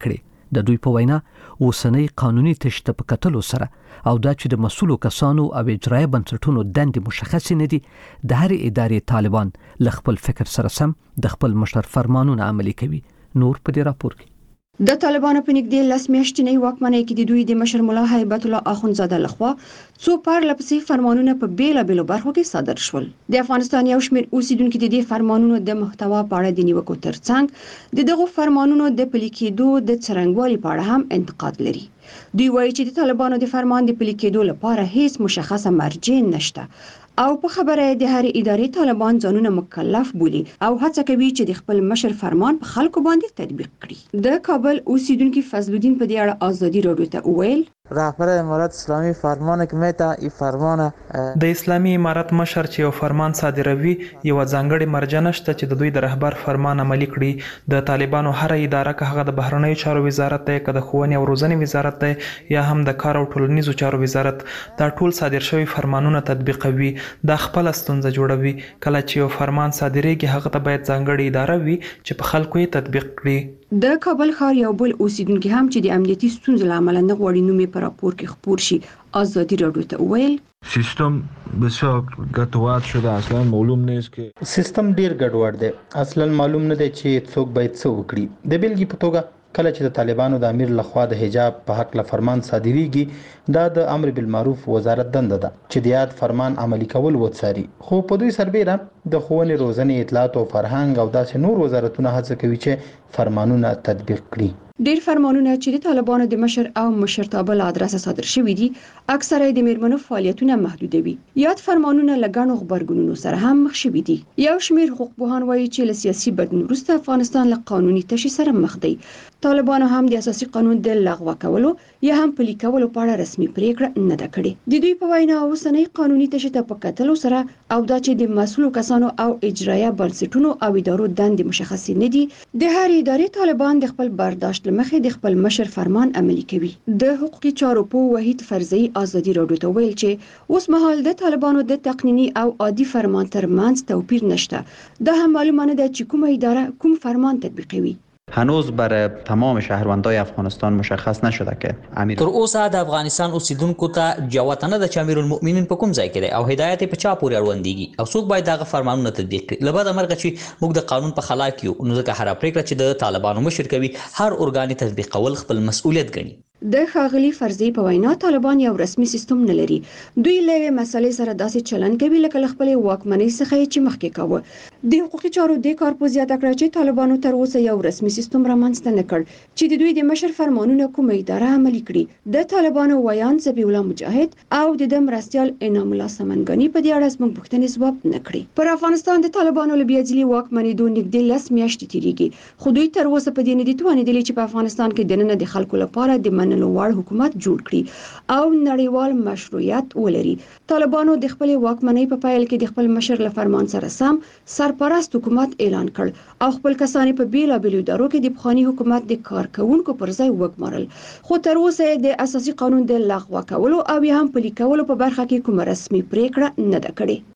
د دوی په وینا اوسنۍ قانوني تشته په کتلو سره او دا چې د مسؤلو کسانو او اجرایي بنسټونو دندې مشخص نه دي د هر ادارې طالبان ل خپل فکر سره سم د خپل مشر فرمانونه عملي کوي. نور په دې راپور کې د طالبانو په نږدې لس میاشتې واکمنۍ کې د دوی د مشر مولا هیبت الله اخونزاده لخوا څو پرلپسې فرمانونه په بیلابېلو برخو کې صادر شول. د افغانستان یو شمېر اوسیدونکو د دې فرمانونو د محتوا په اړه د نیوکو ترڅنګ د دغو فرمانونو د پلي کېدو د څرنګوالي په اړه هم انتقاد لري. دوی وایي چې د طالبانو د فرمان د پلي کېدو لپاره هیڅ مشخصه مرجع نشته او په خبره د هر ادارې طالبان ځانونه مکلف بولي او هڅه کوي چې د خپل مشر فرمان په خلکو باندې تطبیق کړي. د کابل اوسیدونکو فضل الدین په دې اړه ازادي رادیو ته وویل رهبر امارت اسلامی فرمان که میته این فرمان د اسلامی امارت مشر چې یو فرمان صادروي یو ځانګړي مرجع نشته چې د دوی د رهبر فرمان عملي کړي. د طالبانو هر اداره که هغه د بهرنیو چارو وزارت دی که د ښوونې او روزنې وزارت دی یا هم د کار او ټولنیزو چارو وزارت دا ټول صادر شوی فرمانونه تطبیقوي. دا خپل ستونزه جوړوي. کله چې یو فرمان صادریږي هغه ته باید ځانګړي اداره وي چې په خلکو یې تطبیق کړي. د کابل ښار یو بل اوسیدونکو هم چې د امنیتي ستونزو له امله نه غواړي نوم یې په راپور کې خپور شي ازادي رادیو ته وویل سیستم بسیار ګډوډ شده اصلا معلوم نیست که سیستم ډیر ګډوډ دی اصلا معلوم نه دی چې څوک باید څه وکړي. د بیلګې په توګه کله چې د طالبانو د امیر لخوا د حجاب په حق له فرمان صادریږي دا د امر بالمعروف وزارت دنده ده چې د یاد فرمان عملي کول وڅاري. خو په دوی سربېره د ښوونې روزنې اطلاعات او فرهنګ او داسې نور وزارتونه هڅه کوي چې فرمانونه تطبیق کړي. ډیر فرمانونه چې د طالبانو د مشر او مشرتابه له ادرسه صادر شوي دي اکثره د میرمنو فعالیتونه محدودوي. یاد فرمانونه له ګڼو غبرګونونو سره هم مخ شوي دي. یو شمېر حقوقپوهان وایي چې له سیاسي بدلون وروسته افغانستان له قانوني تشي سره مخ دی. طالبانو هم د اساسي قانون د لغوه کولو یا هم پلي کولو په اړه رسمي پریکړه نه ده کړې. د دوی په وینا اوسنۍ قانوني تشي ته په کتلو سره او دا چې د مسؤلو کسانو او اجرایي بنسټونو او ادارو دندې مشخصې نه دي د هر ادارې طالبان د خپل برداشت لمخې د خپل مشر فرمان عملي کوي. د حقوقي چارو په وحید فرزي ازادي رادیو ته ویل چې اوس مهال د طالبانو د تقنینی او عادي فرمان ترمنځ توپیر نشته. دا هم معلومه نه ده چې کومه اداره کوم فرمان تطبیقوي. هنوز برای تمام شهروندای افغانستان مشخص نشده که امیر تر اوسه د افغانستان اوسیدونکو ته جوته نه ده چې امیر المؤمنین په کوم ځای کې دی او هدایت په چا پورې اړوندېږي او څوک باید دغه فرمانونه تطبیق کړي. له بده مرغه چې موږ د قانون په خلا کې یو نو ځکه هره پریکړه چې د طالبانو مشر کوي هر ارګان تطبیقول خپل مسؤلیت ګڼي. د ښاغلي فرزي په وینا طالبان یو رسمي سیستم نه لري. دوی له مسلې سره داسې چلن کوي لکه خپل واکمنۍ څخه چې مخکې کاوه. د حقوقي چارو د کار په زیاته کړ چې طالبانو تر اوسه یو رسمي سیستم رامنځته نه کړ چې د دوی د مشر فرمانونه کومه اداره عملي کړي. د طالبانو ویان ذبیح الله مجاهد او د د مرستيال انعام الله سمنګانی په دې اړه زموږ پوښتنې ځواب نه کړي. پر افغانستان د طالبانو له بیاځلي واکمنېدو نږدې لس میاشتې تیریږي خو دوی تر اوسه په دې نه دي توانېدلي چې په افغانستان کې دننه د خلکو لپاره د منلو وړ حکومت جوړ کړي او نړیوال مشروعیت ولري. طالبانو د خپل واکمنۍ په پایل کې د خپل مشر له فرمان سره سم سرپرست حکومت اعلان کړ او خپل کسان په بیلابېلو ادارو کې د بخوانی حکومت د کارکونکو پر ځای وګمارل. خو تر اوسه د اساسي قانون د لغوه کولو او یا هم پلي کولو په برخه کې کومه رسمي پریکړه نه ده کړې.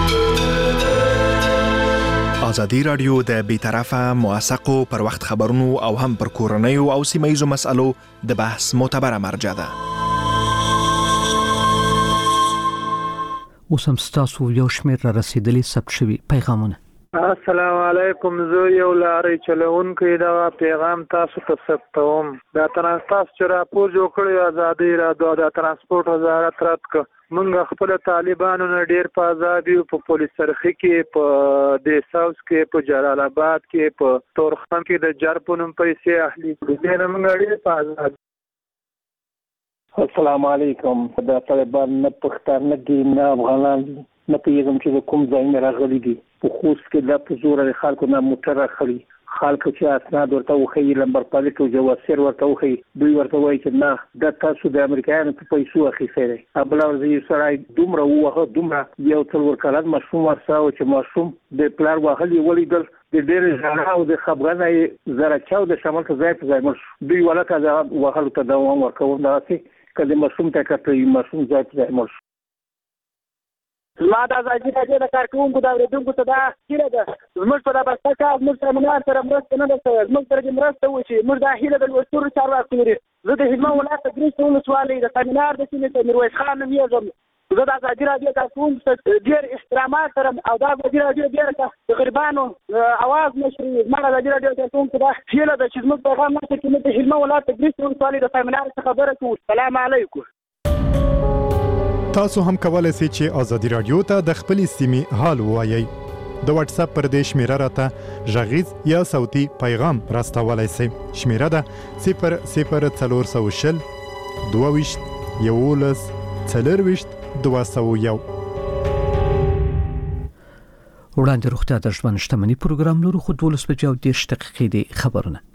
ازادي رادیو د بیطرفه موثقو پر وخت خبرونو او هم پر کورنیو او سیمه‌ییزو مسألو د بحث معتبره مرجع ده. اوس هم ستاسو یو شمېر را رسیدلي ثبت شوي پیغامونه. السلام علیکم. زه یو لارې چلوونکی دا پیغام تاسو ته ثبتوم. دا ترانسپورت چې راپور جوړ کړی ازادي رادیو د ترانسپورت وزارت رات ک منګه خپل طالبانو نه ډیر په آزادي په پولیس سرخي کې په د ساوث کې په جلال آباد کې په تورخم کې د جرپونم پیسې اهلي دي نه منګه ډیر په آزاد. السلام علیکم. دا طالبان نه پښتانه دي نه افغانان دي نه پیغام چې کوم ځای نه راغلي دي په خوست کې د پزور خلکو نه موټر راخلي خلک چې اسناد ورته وخی لمبر پالیک او جواسیر ورته وخی دوی ورته وایي چې نه د تاسو د امریکایانو په پیسو اخیسته دي. ابل ورځي سړی دومره وغه دومره یو څل ورکړل مشروم ورساو چې مشروم د پلار وغلی ولیدل د ډېر ځانه او د خبرنه زره چاو د شمال ته ځای په ځای مر دوی ولکه د وغلو ته دوام ورکوم دا چې کله مشروم ته کړی مشروم ځای په ځای مر زما د ازادي راډیو د کارکوونکو د اورېدونکو ته دا هیله ده زموږ په دا بسته کار زموږ سره سره مرسته نه ده شوې زموږ سره دې مرسته وشي موږ دا هیله د لوستلو چارواکو لري زه د هلمند ولایت د ګریس ولسوالۍ د سمینار د سیمې ته میرویس خان نومیږم زه د ازادي راډیو کارکوونکو ته ډېر احترامات لرم او دا ازادي راډیو ډېره د غریبانو اواز مشري زما د ازادي راډیو کارکوونکو ته هیله ده چې زموږ پیغام نشته چې موږ د هلمند ولایت د ګریس ولسوالۍ د سمینار څخه خبره کوو سلام علیکم تاسو هم کولای شئ چې ازادي رادیو ته د خپل سیمې حال ووایئ د واتس اپ پر دې شمیره راته غږیز یا صوتي پیغام راستولای شئ شمیره ده صفر صفر څلور سوه شل دوه ویشت یولس څلور ویشت دوه سوه یو وړاندې روغتیا د ژوند شتمني پروګرام لرو خو دولس بجې او دېرش دقیقې دي خبرونه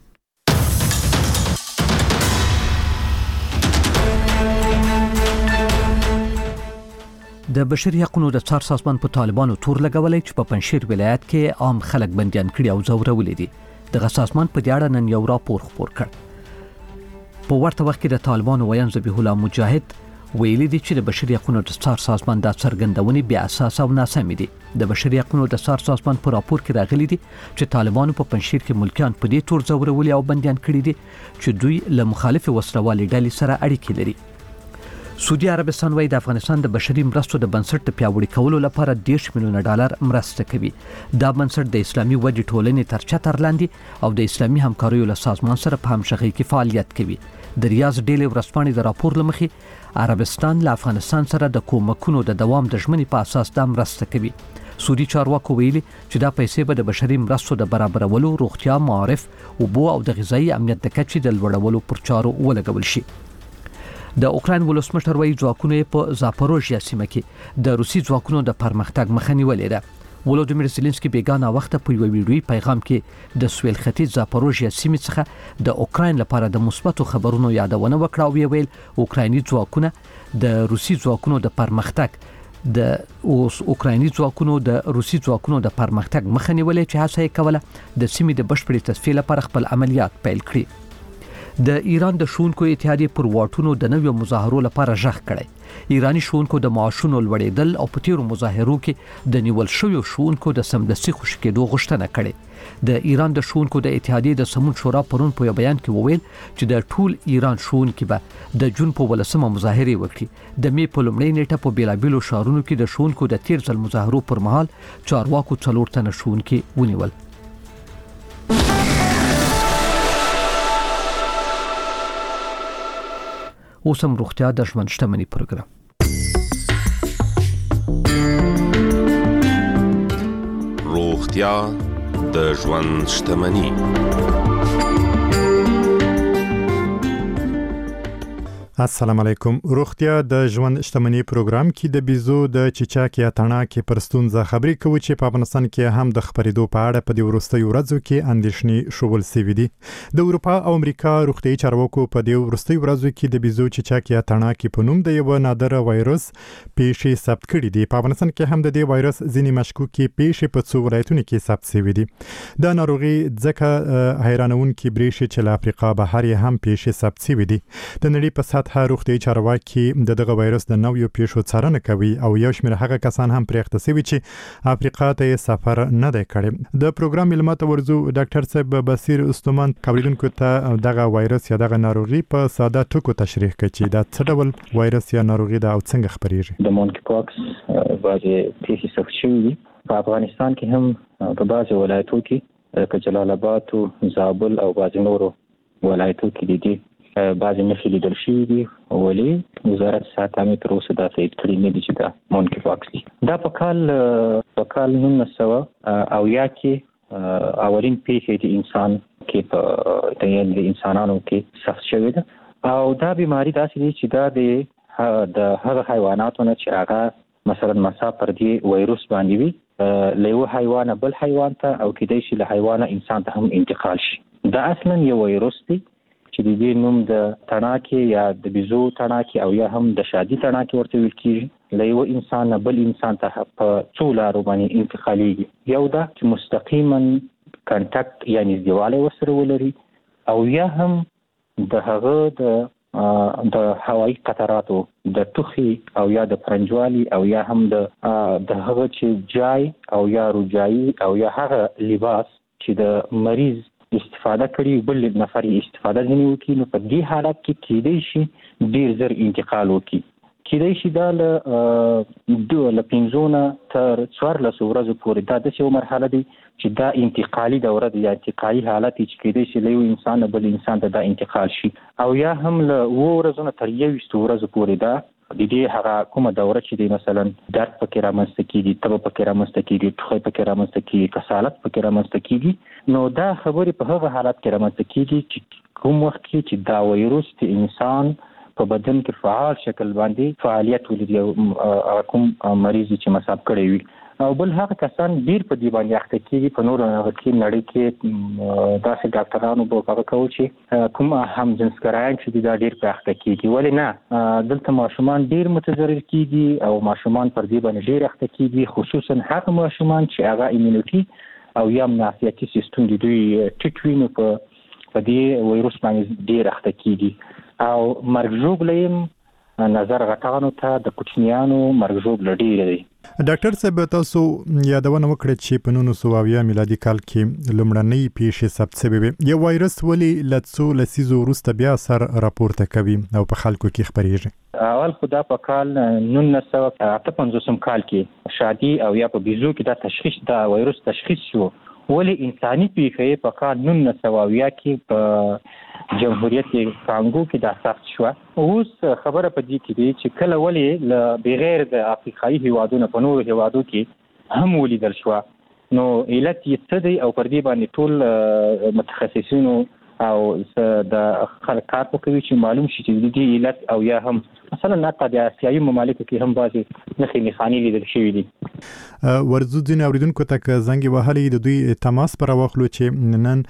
د بشري حقوقو د څار سازمان په طالبانو تور لګولای چې په پنځشیر ولایت کې عام خلک بنديان کړي او ځورولې دي د سازمان په اړه نن یو راپور خپور کړ په ورته وخت کې د طالبانو ویان ذبیح الله مجاهد ویلي دي چې د بشري حقوقو د څار سازمان د څرګندونې بیا اساس او ناسمې دي د بشري حقوقو د څار سازمان په راپور کې راغلي دي چې طالبانو په پنځشیر کې ملکیان په دې تور ځورولې او بنديان کړي دي چې دوی له مخالف وسلوالې ډلې سره اړیکې لري سعودي عربستان وايي د افغانستان د بشري مرستو د بنسټ د پیاوړي کولو لپاره دېرش میلیونه ډالر مرسته کوي دا بنسټ د اسلامي ودې ټولنې تر چتر لاندې او د اسلامي همکاریو له سازمان سره په همغږۍ کې فعالیت کوي د ریاض ډیلی ورځپاڼې د راپور لمخې عربستان له افغانستان سره د کومکونو د دوام د ژمنې په اساس دا مرسته کوي سعودي چارواکو ویلي چې دا پیسې به د بشري مرستو د برابرولو روغتیا معارف اوبو او د غذایي امنیت د کچې د لوړولو پر چارو ولګول شي د اوکراین ولسمشر وایي ځواکونه په زاپاروژیا سیمه کې د روسي ځواکونو د پرمختګ مخه نیولې ده ولودیمیر زيلنسکي بیگانه وخت په یو ویډیوي پیغام کې د سویل ختیځ زاپاروژیا سیمې څخه د اوکراین لپاره د مثبتو خبرونو یادونه وکړه او ویل اوکرایني ځواکونه د روسي ځواکونو د پرمختګ د اوس اوکرایني ځواکونو د روسي ځواکونو د پرمختګ مخه نیولې چې هڅه یې کوله د سیمې د بشپړې تصفیې لپاره خپل عملیات پیل کړي د ایران د شونکو اتحادیې پر واټونو د نویو مظاهرو لپاره ژغ کړی ایرانی شونکو د معاشونو لوړېدل او په تیرو مظاهرو کې د نیول شویو شونکو د سمدستي خوشي کېدو غوښتنه کړې د ایران د شونکو د اتحادیې د سمون شورا پرون په بیان کې وویل چې د ټول ایران شونکو به د جون په ولسمه مظاهره وکړي د می په لومړۍ نیټه په بیلابیلو شهرونو کې د شونکو د تیر ځل مظاهرو پر مهال چارواکو څلور تنه شونکو ونیول اوسم روغتیا د ژوند شتمني پروګرام روغتیا د ژوند شتمني السلام علیکم روغتیا د ژوند شتمني پروګرام کې د بيزو د چیچاک یا تڼاکې پر ستونزه خبرې کوي چې په افغانستان کې هم د خبرېدو په اړه په دې وروستیو ورځو کې اندېښنې شوول سوي دي د اروپا او امریکا روغتیايي چارواکو په دې وروستیو ورځو کې د بيزو چیچاک یا تڼاکې په نوم د یو نادر وایرس پیښې ثبت کړي دي په افغانستان کې هم د دې وایرس ځینې مشکوکې پیښې په څو ولایتونو کې ثبت شوي دي د ناروغي ځکه حیرانونکې بریښې چې له افریقا بهر هم پیښې ثبت شوي دي د نړۍ په سطح روغتیايي چارواکي د دغه وایرس د نویو پیښو څارنه کوي او یو شمېر هغه کسان هم پرې اخته شوي چې افریقا ته سفر نه دی کړی د پروګرام معلومات ورزو ډاکټر صاحب بصیر استومن کوریدونکو ته دغه وایرس یا دغه ناروغي په ساده ټکو تشریح کوي چې دا څه ډول وایرس یا ناروغي ده او څنګه خپرېږي د مونکی پاکس بعضې پیښې ثبت شوي دي په افغانستان کې هم په بعضې ولایتو کې لکه جلال آباد او زابل او بعضې نورو ولایتو کې دي بعضې نښې لیدل شوي دي ولې وزارت صحت هم تر اوسه دا تایید کړي نه دي چې دا مونکی پاکس دي دا په کال په کال نولس سوه اویا کې اولین پیښې د انسان کې په د انسانانو کې ثبت شوې ده او دا بیماري داسې دي چې دا د هغه حیواناتو نه چې هغه مثلا مسا پر دې وایروس باندې وي له یو حیوانه بل حیوان ته او کېدای شي له حیوانه انسان ته هم انتقال شي دا اصلا یو وایروس دی چې د دې نوم د تڼاکې یا د بيزو تڼاکې او یا هم د شادي تڼاکې ورته ویل کېږي له یو انسان نه بل انسان ته په څو لارو باندې انتقالېږي یو دا چې مستقیما کنټاکټ یا نږدېوالی ورسره ولري او یا هم د هغه د د هوایي قطاراتو د ټوخي او یا د پرنجوالي او یا هم د د هغه چې جای او یا روجایي او یا هغه لباس چې د مریض استفاده کړي بل نفر استفاده ځنی وکړي، نو په دې حالت کې کېدای شي ډیر زر انتقال وکړي. کېدای شي دا له دوه له پنځه نه تر څوارلسو ورځو پورې دا داسې یو مرحله دی چې دا انتقالي دوره دی یا انتقالي حالت چې کېدای شي له یو انسان نه بل انسان ته دا انتقال شي، او یا هم له اووه ورځو نه تر یوویشتو ورځو پورې دا د دې هغه کومه دوره چې دی مثلا درد پکې رامنځته کېږي، تبه پکې رامنځته کېږي، ټوخی پکې رامنځته کېږي، کسالت پکې رامنځته کېږي، نو دا خبرې په هغه حالت کې رامنځته کېږي چې کوم وخت کې چې دا وایروس د انسان په بدن کې فعال شکل باندې فعالیت ولري او کوم مریض چې مصاب کړی وي، او بل هغه کسان ډیر په دې باندې اخته کېږي. په نور هغه کې نړۍ کې داسې ډاکټرانو به کار کوي چې کوم هم جنسګرایان چې دا ډیر په اخته کېږي، ولې نه دلته ماشومان ډیر متضرر کېږي او ماشومان پر دې باندې ډیر اخته کېږي، خصوصا هغه ماشومان چې هغه ایمونیټي او یا مناعتي سیستم د دوی ټیټ وي، نو په په دې وایروس باندې ډیر اخته کېږي. او مرګ ژوبلیم نظر غټانو ته د کوچنیانو مرګ ژوبل ډیر دی. ډاکټر صاحب تاسو یادونه وکړه چې په نولس سوه اویا میلادي کال کې لومړنۍ پیښې ثبت شوې، یو وایرس ولې له څو لسیزو وروسته بیا سر راپورته کوي او په خلکو کې خپرېږي؟ اول خو دا په کال نولس سوه اته پنځوسم کال کې شادي او یا په بیزو کې دا تشخیص دا وایرس تشخیص شو، ولې انساني پیښې په کال نولس سوه اویا کې په جمهوریت کانګو کې دا ثبت شو. اوس خبره په دې کې دی چې کله ولې له بغیر د افریقایي هیوادونو په نورو هیوادو کې هم ولیدل شو، نو علت یې څه دی او پر دې باندې ټول متخصصینو او د خلک کار کوي چې معلوم شي چې د دې علت او یا هم مثلا حتی د اسیایي ممالکو کې هم بعضي نښې نښانې لیدل شوي دي. ورزو ځینې اوریدونکو ته که زنګ وهلی د دوی تماس پر واخلو چې نن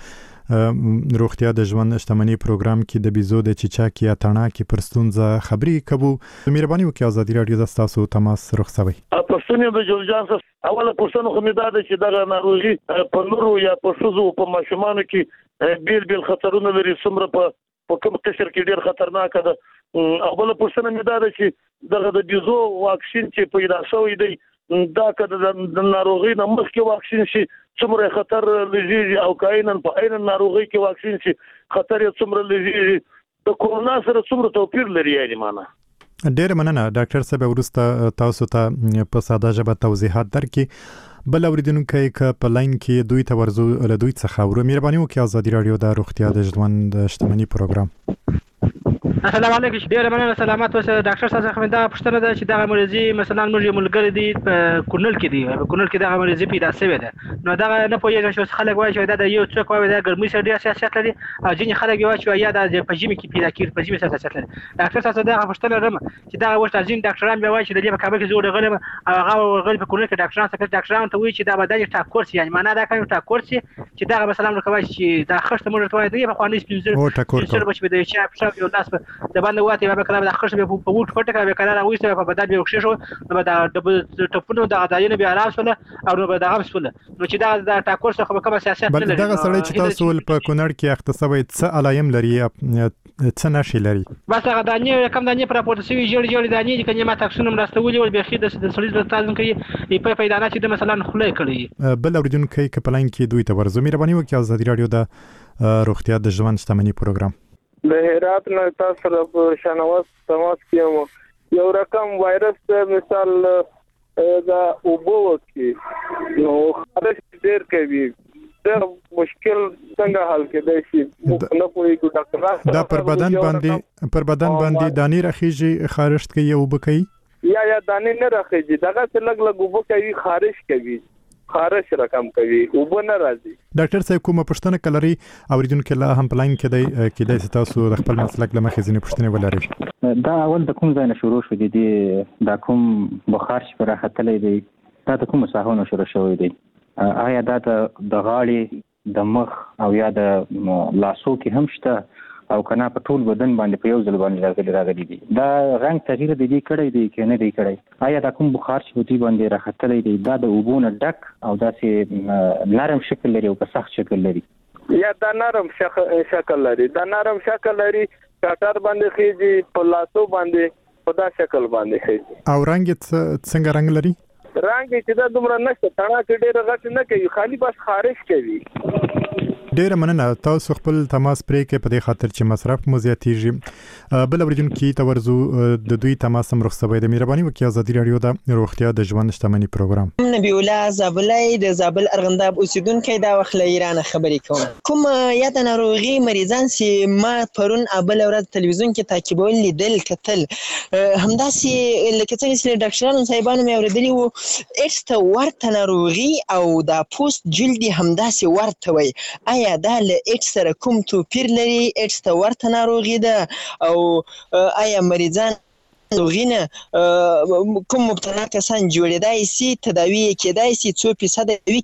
روغتیا د ژوند شتمنۍ پروګرام کې د بیزو د چیچاک یا تڼاکې پر ستونزه خبرې کوو. مهرباني وکړئ ازادي راډیو د تاسو تماس رخصوي. پښتون د جوړجان څخه اوله پښتون خو مې دا ده چې دغه ناروغي په نورو یا په ښځو په ماشومانو کې بیل بیل خطرونه لري، څومره په په کوم قشر کې ډیر خطرناک ده. او بل پښتون مې دا ده چې دغه د بیزو واکسین چې پیدا شوی دی دا کده د ناروغي نه مخکې واکسین شي څومره خطر لږی او کاینن په عین ناروغي کې واکسین شي خطر یې څومره لږی د کورونا سره څومره توپیر لري. یعنی معنا ډیر مننه ډاکټر صاحب، ورسته تاسو ته په ساده ژبه توضیحات درکې. بل اوریدونکو کې په لاین کې دوی ته ورزو له دوی څخه ورو. مهرباني وکړئ ازادي راډیو د روغتیا د ژوند شتمنۍ پروګرام. السلام علیکم. ډیر مننه، سلامات اوسه ډاکټر صاحب. خو دا پښتنه ده چې دا مریضي مثلا موږ ملګری دي په کونل کې دي په کونل کې دا مریضي پیدا شوی ده، نو دا نه پوهیږي چې خلک وایي چې دا د یو څوک وایي دا ګرمي سره ډیر سیاست لري، او ځینې خلک وایي چې یا دا په جیمه کې پیدا کیږي په جیمه سره سیاست لري. ډاکټر صاحب دا پښتنه رم چې دا وخت ځین ډاکټران به وایي چې د دې په کابل کې زوړ غلم او هغه غل په کونل کې ډاکټران څخه ډاکټران ته وایي چې دا بدل ټاکور سي، یعنی معنا دا کوي ټاکور سي چې دا مثلا کوي چې دا خشته موږ ته وایي دی په خوانې سپینځر سره بچ به د چا په شاو یو لاس د باندې واته به کله د خرڅ به په وټ فټه به کله راوېسته په بدل به وښه شو، نو دا د ټپونو د غداینه به آرام سره او نو به دا غم سره، نو چې دا د ټاکور څخه کوم سیاست نه لري. بل دغه سړی چې تاسو په کونړ کې اختصابي څه علایم لري څه نشي لري؟ بس هغه دانې کم دانې پر راپورته شوی جوړ جوړ دانې چې کنه ما تاکسونه مرستولې ول به خې د سړي د تازه کوي په پیدا نه چې د مثلا خلې کړی. بل اوریدونکو کې په لاین کې دوی ته ورزو. مهرباني وکړئ ازادي راډیو د روغتیا د ژوند شتمنۍ پروګرام. د هرات نه تاسو سره په شنواز تماس کیږم. یو رقم وایرس مثال دا اوبو کې نو خارج ډیر کوي، دا مشکل څنګه حل کېدای شي؟ نه پوهیږو ډاکټر دا پر بدن باندې پر بدن باندې دانی راخیږي خارج کوي او بکوي یا یا دانی نه راخیږي، دغه څه لګ لګ وبو کوي خارج کوي خارج رقم کوي وبو نه راځي. ډاکټر صاحب کومه پښتنه کلري اوریدونکو لا هم پلاین کې دی کې د تاسو د خپل مسلک لمخې ځینې پښتنه ولري؟ دا اول د کوم ځای نه شروع شو دي دا کوم بخار چې پر راختلې دی دا د کوم ساحونو شروع شوی دی؟ آیا دا د غاړې د مخ او یا د لاسو کې هم شته او کنه په ټول بدن باندې په یو ځل باندې راغلي راغلي دي؟ دا رنگ تغییر د دې کړی دی کې نه دی کړی؟ آیا دا کوم بخار چې دی باندې راختلې دی دا د اوبونه ډک او داسې نرم شکل لري او په سخت شکل لري؟ یا دا نرم شکل لري؟ دا نرم شکل لري ټاټر باندې خېږي په لاسو باندې په دا شکل باندې خېږي. او رنگ څنګه رنگ لري؟ رنگ چې دا دومره نشته، تڼاکې ډېر غټ نه کوي، خالي بس خارش کوي. ډیره مننه تاسو خپل تماس پرې کې په دې خاطر چې مصرف مو زیاتیږي. بل اوریدونکو ته ورزو د دوی تماس هم رخصوي د مهرباني وکي ازادي رادیو د روغتیا د ژوند شتمنۍ پروګرام. نبی الله زابلای د زابل ارغنداب اوسیدونکو دا وخت ایران خبرې کوم. کوم یا د ناروغي مریضان چې ما پرون ابل ورځ تلویزیون کې تعقیبول لیدل کتل همداسې لکه څنګه چې ډاکټرانو صاحبانو مې اوریدلی وو ایډز ته ورته ناروغي او دا پوست جلدي همداسې ورته وي. آیا دا له ایډز سره کوم توپیر لري؟ ایډز ته ورته ناروغي ده او آیا مریضان ناروغینه کوم مبتلا کسان جوړېدای شي تداوی کېدای شي څو فیصد وی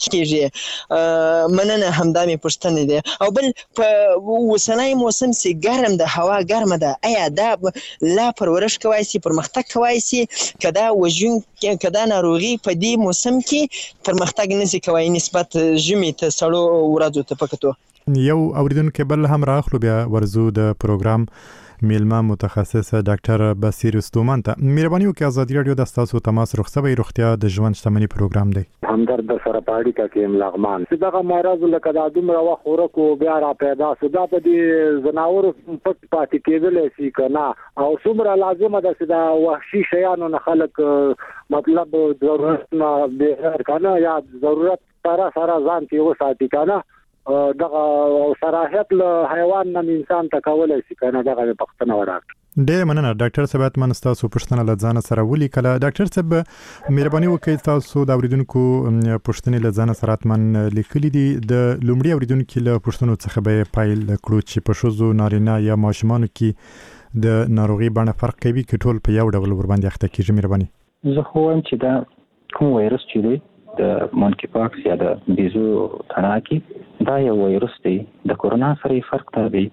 کېږي؟ مننه همدا مې پوښتنه ده. او بل په اوسنی موسم چې ګرم ده، هوا ګرمه ده، آیا دا لا پرورش کوای شي پرمختګ کوای شي که دا وژون که دا ناروغي په دې موسم کې پرمختګ نشي کوای نسبت ژمي ته سړو ورځو ته پکتو؟ یو اوریدونکو بل هم راخلو بیا ورزو د پروګرام میلمه متخصص ډاکټر بصیر استومان ته مهرباني وکړئ. ازادي رادیو د تاسو تماس رخصوي روغتیا د ژوند شتمنۍ پروګرام دی. همدرد سره پاړی کا کې لغمان دغه مرز لکه د دومره وخت ورکو بیا را پیدا سودا په دې زناور پټ پاتې کېدل شي کنه او څومره لازمه ده چې دا وحشي شیانو نه خلک مطلب ضرورت نه به کنه یا ضرورت سره سره ځان کې وساتي کنه دغه صراحت له حیوان نه انسان ته کولای شي کنه دغه پښتنه ورک. ډېر مننه ډاکټر صاحب من تاسو پښتنه لزان سره ولي کله ډاکټر صاحب مهرباني وکړئ تاسو د اوریدونکو پښتنه لزان سره اتمن لیکلي دي د لومړي اوریدونکو له پښتنو څخه به پایل کړو چې په شوزو نارینه یا ماشومان کې د ناروغي باندې فرق کوي کې ټول په یو ډول ور باندې اخته کیږي. مهرباني. زه خو هم چې دا کوم وایرس چې دی د مونکی پاکس یا د بیزو تناکی دا یو وایرس دی. د کورونا سره فرق دا دی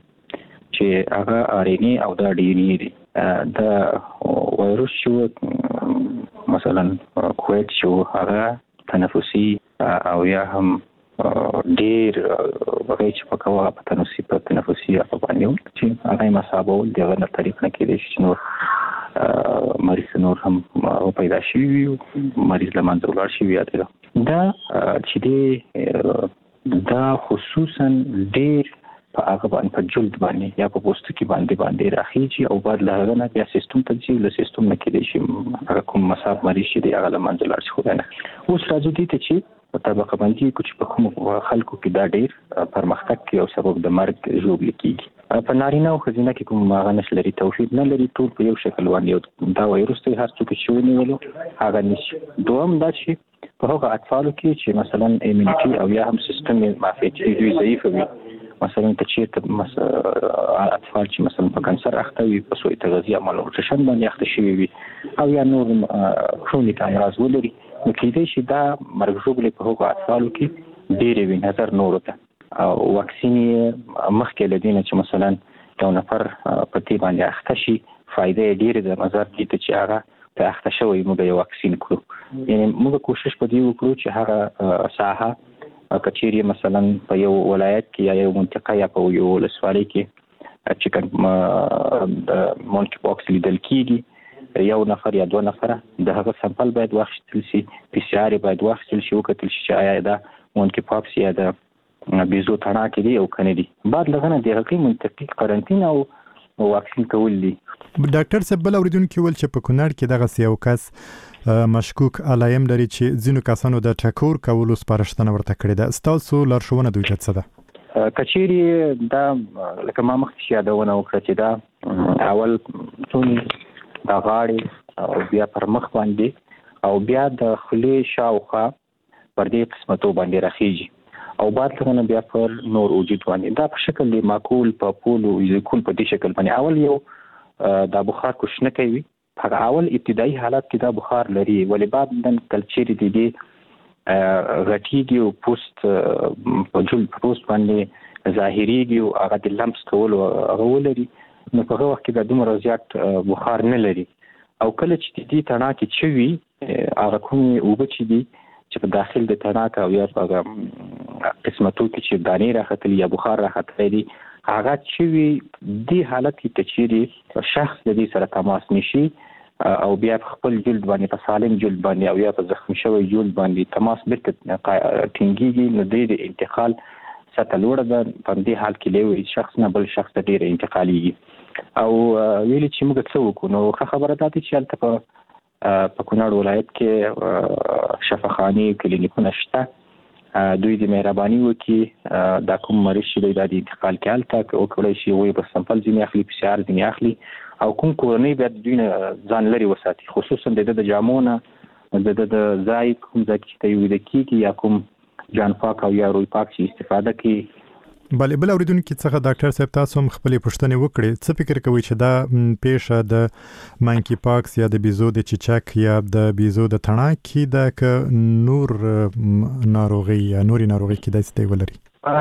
چې هغه آر ان اے او دا ډي ان اے دی. دا وایرس شو مثلا کویت شو هغه تنفسي او یا هم ډیر وغه چې په کوا په تنفسي په تنفسي په باندې چې هغه مصابول دغه نه طریق نه کېدی چې نور مریض نور هم پیدا شي مریض له منځه ولاړ شي یا دا چې دی دا خصوصا ډیر په هغه باندې په جلد باندې یا په پوستکي باندې باندې راخیږي او بعد له هغه نه بیا سیستم ته ځي له سیستم نه کېدی شي هغه کوم مصاب مریض شي دی هغه له منځه ولاړ شي. خو نه اوس راځو دي ته چې په طبقه باندې کوم په کوم خلکو کې دا ډیر پرمختګ کوي او سبب د مرګ ژوبل کیږي. په نارینه او ښځینه کې کوم هغه نش لري توفیق نه لري ټول په یو شکل باندې دا وایرس ته هر څوک شو نیولو هغه نشي. دوم دا چې په هغه اطفالو کې چې مثلا ایمونټي او یا هم سیستم معافیتي دوی ضعیف وي مثلا ته چې اطفال چې مثلا په کانسر اخته وي په سوء تغذیه او مالنوټریشن باندې اخته شوي وي او یا نور کرونیک امراض ولري نو کېدای شي دا مرګ ژوبلې په هغو اطفالو کې ډېرې وي نظر نورو ته او واکسین یې مخکې له دې نه چې مثلا یو نفر په دې باندې اخته شي فایده یې ډېرې ده نظر دې ته چې هغه ته اخته شوی موږ یې واکسین کړو. یعنې موږ کوشش په دې وکړو چې هغه ساحه کچېرې مثلا په یو ولایت کې یا یو منطقه یا په یو ولسوالۍ کې چې کوم د مونکی پاکس لیدل کېږي یو نفر یا دوه نفره د هغه سمپل باید واخیستل شي پی سي آر باید واخیستل شي وکتل شي چې آیا دا مونکی پاکس یا د بیزو تڼاکې دی او کنه دی بعد لغه نه د هغې منطقي قرنطین او واکسین کول دي. ډاکټر صاحب بل اوریدونکو ول چې په کونړ کې دغه یو کس مشکوک علایم لري چې ځینو کسانو د ټکور کولو سپارښتنه ورته کړې ده ستاسو لارښوونه دوی ته څه ده؟ کچېرې دا لکه ما مخکې یادونه وکړه چې دا اول ټول د غاړې او بیا پر مخ باندې او بیا د خولې شاوخوا پر دې قسمتو باندې راخیږي او بعد لغنه بیا پر نور وجود باندې دا په شکل دی معقول په پولو یزکول په دې شکل باندې اول یو دا بخار کوش نه کوي په اول ابتدایي حالت کې دا بخار لري ولې بعد نن کلچری دی دی غټیږي او پوست په جلد پوست باندې ظاهريږي او هغه د لمس کول هغه ولري نو په هغه وخت کې د دومره زیات بخار نه لري او کله چې دې تڼاکې چوي هغه کوم اوبه چې دي چې په داخل د تڼاکه او یا په قسمتو کې چې دانې راختلي یا بخار راختلي دي هغه چې دی حالت کې تچيري شخص د دې سره تماس نشي او بیا خپل جلد باندې په سالم جلد باندې او یا په زخمی شوی جلد باندې تماس بیرته ټینګيږي نو د انتقال سطح لوړه ده. په دې حال کې له شخص نه بل شخص ته ډیر انتقاليږي او ویل چې موږ څه وکړو نو خبره ده چې البته په په کونړ ولایت کې شفاخاني کلینیکونه شته. دوی د مهرباني وکي دا کوم مریض چې د انتقال کې البته او کولای شي وي په سمپل ځینې اخلي پی سي ار ځینې اخلي او کوم کورنۍ بیا دوی نه ځان لري وساتي خصوصا د د جامونه د د ځای کوم ځای چې ته وي د کیږي یا کوم جان پاک او یا روی پاک چې استفاده کوي. بل بل اوریدونکو څخه ډاکټر صاحب تاسو هم خپل پوښتنه وکړي څه فکر کوي چې دا پیښه د مانکی پاکس یا د بیزو د چیچک یا د بیزو د تڼاکې د ک نور ناروغي یا نوري ناروغي کې د استې ولري؟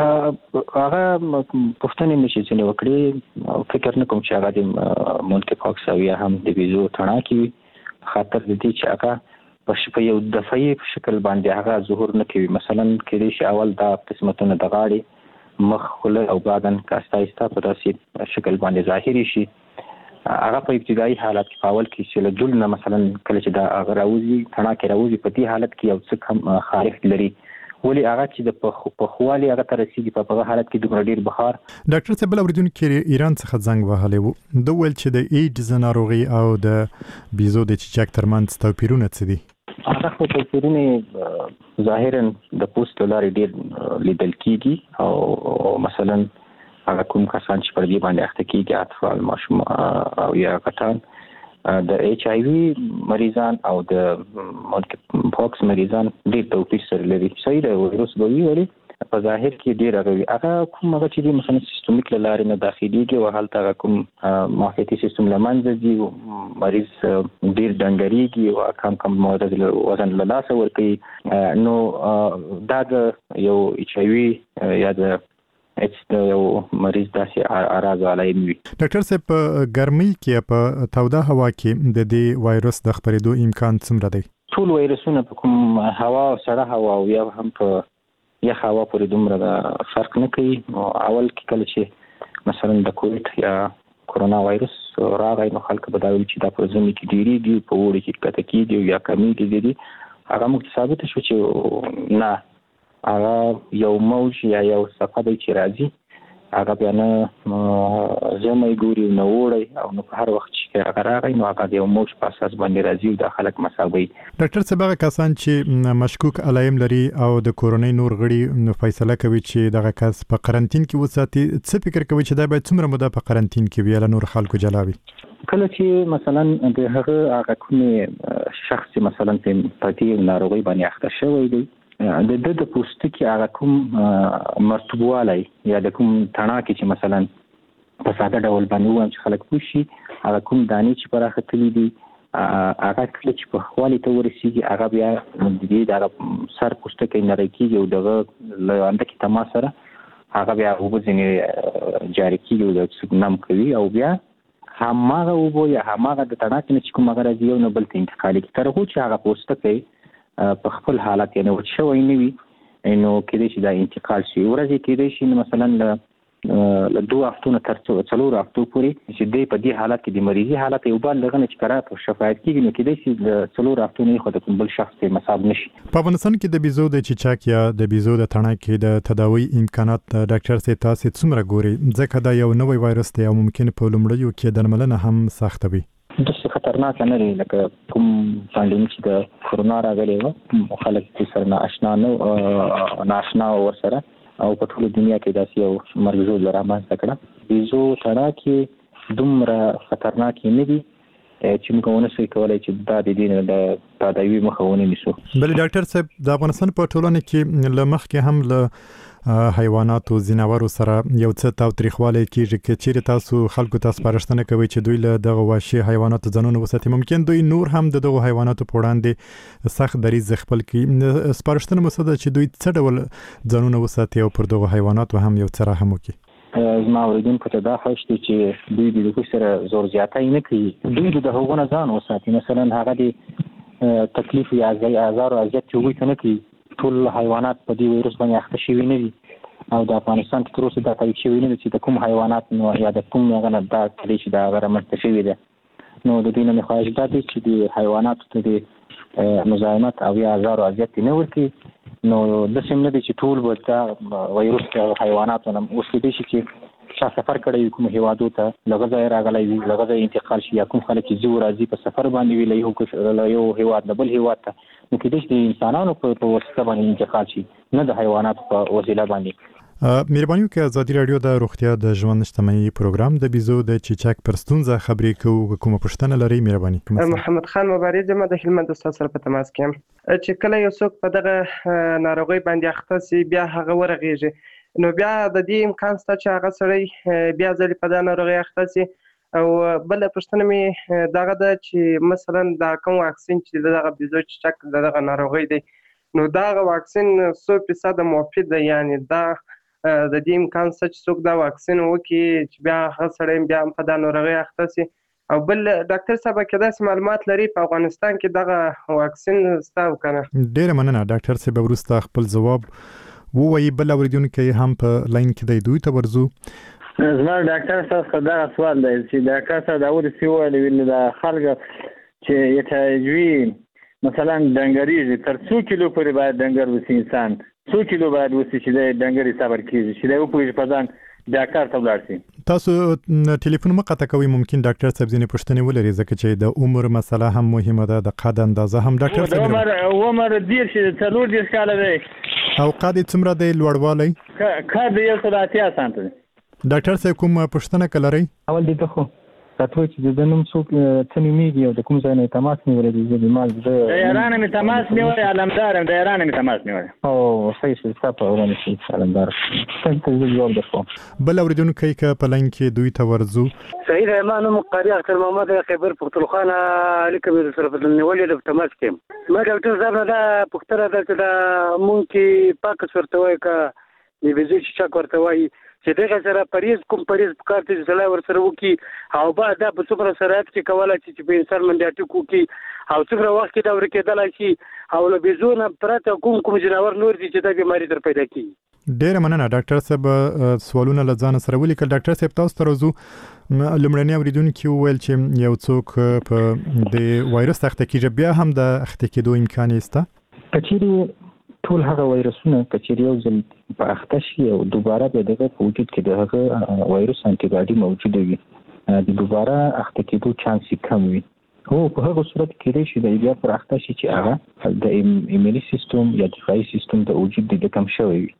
هغه پوښتنه نشي چې وکړي فکر نه کوم چې هغه د مانکی پاکس او یا هم د بیزو تڼاکې خاطر د دې چې هغه په یو دفعي په شکل باندې هغه ظهور نه کوي. مثلا کې دې اول دا قسمتونه د غاړې مخ خوله او بدن کاستا استا په داسې شکل باندې ظاهري شي. هغه په ابتدایي حالت کې اول کې چې له دل نه مثلا کله چې دا هغه راوځي تڼاکې راوځي په دې حالت کې یو څه کم خارښت لري ولی هغه چې د په خوالي هغه تر رسیدي په هغه حالت کې دومره ډیر بخار. ډاکټر صاحب بل اوریدونکو ایران څخه زنګ وهلی وو د ول چې د ایډز ناروغي او د بیزو د چیچک ترمنځ توپیرونه څه دي؟ هغه خو توپیرونه ظاهرا د پوست لارې ډیر لیدل کیږي او مثلا هغه کوم کسان چې پر دې باندې اخته کیږي اطفال ماشوم او یا کسان د ایچ آی وی مریضان او د مانکی پاکس مریضان ډیر توپیر سره لري. صحیح دی وایروس به وي ولی په ظاهر کې ډیر راوي هغه کوم هغه چې مثلا سیستمیک لارې نه داخليږي او هلته کوم ماهیتي سیستم لمنځه دي مریض ډیر ډنګريږي او کم کم مواد وزن له لاسه ورکوي نو دا د یو ایچ آی وی یا د اچ یو مریض داسې اراز علیم وي. ډاکټر صاحب په ګرمۍ کې په توده هوا کې د دې وایروس د خپرېدو امکان څومره دی؟ ټول وایرسونه په کوم هوا سړه هوا او یا هم په یخ هوا پورې دومره فرق نه کوي. اول کې کله چې مثلا د کووډ یا کورونا وایرس راغی نو خلک به دا ویل چې دا په ځمکه کې ډیریږي په وړي کې کته کېږي یا کمیږي دي هغه موږ ثابت شو چې نه هغه یو موج یا یو څپه دی چې راځي هغه بیا نه زمې ګوري نه وړي او نو په هر وخت چې هغه راغی نو هغه یو موج په اساس باندې راځي او د خلک مساوي. ډاکټر صاحب هغه کسان چې مشکوک علایم لري او د کورونای نور غړي نو فیصله کوي چې دغه کس په قرنټین کې وساتي څه فکر کوي چې دا باید څومره موده په قرنټین کې وي له نور خلکو جلاوي؟ کله چې مثلا د هغه هغه کومه شخص مثلا په پاتې ناروغي باندې اخته شوی دی د د د پوستکي هغه کوم مرطوبوالی یا د کوم تڼاکې چې مثلا په ساده ډول باندې ووایم چې خلک پوه شي هغه کوم دانې چې پراخه تللي دي هغه کله چې په خوالي ته ورسېږي هغه بیا د دې دغه سر پوستکی نری کېږي او دغه له اندکې تماس سره هغه بیا اوبه ځینې جاري کېږي او د نم کوي او بیا هماغه اوبه یا هماغه د تڼاکې نه چې کوم هغه راځي یو نه بل ته انتقالي کېږي تر هغو چې هغه پوستکی په خپل حالت یې نه وچ شوی نه وي نو کېدای شي دا انتقال شي ورځې کېدای شي مثلا له دوه هفتو نه تر څلورو هفتو پورې چې دی په دې حالت کې د مریضي حالت یو بل دغه نه چې کرا په شفایت کېږي نو کېدای شي د څلورو هفتو نه خو د کوم بل شخص ته مصاب نشي. په افغانستان کې د بیزو د چیچک یا د بیزو د تڼاکې د تداوی امکانات ډاکټر صاحب تاسو څومره ګوري ځکه دا یو نوې وایرس دی او ممکن په لومړیو کې درملنه هم سخته وي؟ داسې خطرناک نه دی لکه کوم پاندیمیک چې د کورونا راغلی و خلک چې سره نااشنا نه نااشنا ورسره او په ټوله دنیا کې داسې یو مرګ رامنځته کړه. بیزو تڼاکې دومره خطرناک نه دي چې موږ ونشو کولای چې دا د دې د تداوی مخه ونیسو. بل ډاکټر صاحب د افغانستان په ټولنه کې له مخکې هم له حیواناتو زیناورو سره یو څه تاوتریخوالی کېږي که چیرې تاسو خلکو ته سپارښتنه کوئ چې دوی له دغه وحشي حیواناتو ځانونه وساتي ممکن دوی نور هم د دغو حیواناتو په وړاندې سخت دریځ خپل کړي سپارښتنه مو څه ده چې دوی څه ډول ځانونه وساتي او پر دغو حیواناتو هم یو څه رحم وکړي؟ زما اوریدونکو ته دا خوښ دی چې دوی د هغوی سره زور زیاتی نه کوي دوی د هغو نه ځان وساتي مثلا هغه د تکلیف یا آزار او اذیت چې هغوی ته نه کوي ټول حیوانات په دې وایرس باندې اخته شوي نه دي او د افغانستان کې تر اوسه دا تایید شوی نه چې د کوم حیوانات نو یا د کوم غنه دا کلی چې دا غره مستشوي ده نو د دې نه خواهش ده چې د حیواناتو ته د مزاحمت او یا ازار او اذیت نه ورکي نو د سیم نه دي چې ټول ورته وایروس حیواناتو نه اوس دې شي چې چا سفر کړی کوم هیوادو ته لغه راغلی وي لغه انتقال شي یا کوم خلک چې زو راځي په سفر باندې وی له یو یو هیواد نه بل هیواد ته نو کې د انسانانو په واسطه باندې انتقال شي نه د حیواناتو په وسیله باندې. مهرباني وکړئ ازادي رادیو د روغتیا د ژوند شتمنۍ پروګرام د بيزو د چیچاک پر ستونزه خبرې کوو کومه پوښتنه لري مهرباني. محمد خان مبارز یم د هلمند استاد سره په تماس کې یم چې کله یو څوک په دغه ناروغي باندې اخته سي بیا هغه ورغېږي نو بیا د دې امکان شته چې هغه سړی بیا ځلې په دغه ناروغي اخته سي او بل پوښتنه مې دغه ده چې مثلا دا کوم واکسین چې دغه بيزو چیچاک دغه ناروغي دی نو دغه واکسین څو فیصد مفید دی یعنی دا د دې امکان څه چې څوک دا واکسین وکړي چې بیا هغه سړی بیا په دا ناروغي اخته سي او بل ډاکټر صاحب کې داسې معلومات لري په افغانستان کې دغه واکسین شته او کنه؟ ډېره مننه ډاکټر صاحب وروسته خپل ځواب ووایي بل اوریدونکي هم په لاین کې دی دوی ته ورځو. زما ډاکټر صاحب دا سوال دی چې ډاکټر صاحب دا ورسې ویل ویل دا خلک چې یتاجوي مثلا دنګریږي تر څو کیلو پورې باید دنګر وسی انسان څو کیلو باید وسی چې د دنګری صبر کیږي چې دا په پزان ډاکټر ته ولاړ شي. تاسو ټلیفون مقطع کوي ممکن ډاکټر صاحب ځینې پوښتنې ولري ځکه چې د عمر مسله هم مهمه ده د قد اندازه هم ډاکټر صاحب عمر عمر ډیر شي څلور ډیر کال دی او قد څومره دی لوړوالی قد یو سل اتیا سانتي. ډاکټر صاحب کوم پوښتنه کولای اول دې ته خو تاسو چې د نوم څوک تنومیږي او د کوم ځای نه تماس نیولې دي د مال د ایران نه تماس نیولې علمدار د ایران نه تماس نیولې او صحیح څه تاسو ورونه شي علمدار څنګه دې جواب درکو بل اوریدونکو کې په لاین کې دوی ته ورځو. صحیح ده ما نوم قاری اختر محمد خیبر پختونخوا لیکم سره په نیولې د تماس کې ما ډاکټر صاحب دا پختره ده چې دا مونږ کې پاک ورته وای کا دی بيزو چیچاک ورته وای چې دغه سره پریز کوم پریز کار ته ځلای ور سره وکي او بعد دا په څومره سرعت کې کوله چې په انسان باندې اټکو کې او څومره وخت کې دا ورکېدل شي او له بيزو نه پرته کوم کوم جناور نور دي چې دا بیماری در پیدا کی. ډېر مننه ډاکټر صاحب سوالونه لزان سره ولیکل. ډاکټر صاحب تاسو ته ورځو لمړنی اوریدونکو ویل چې یو څوک په د وایرس اخته کېږي بیا هم د اخته کېدو امکان شته. کچېری ټول هغه وایرسونه کچېری یو ځل په اخته شي او دوباره به دغه په وجود کې دغه وایرس انټي باډي موجود وي د دوباره اخته کېدو چانس کم وي. هو په هغه صورت کې لري چې د بیا پر اخته شي چې هغه د ایموني سیستم یا دفاعي سیستم د وجود د کم شوی وي.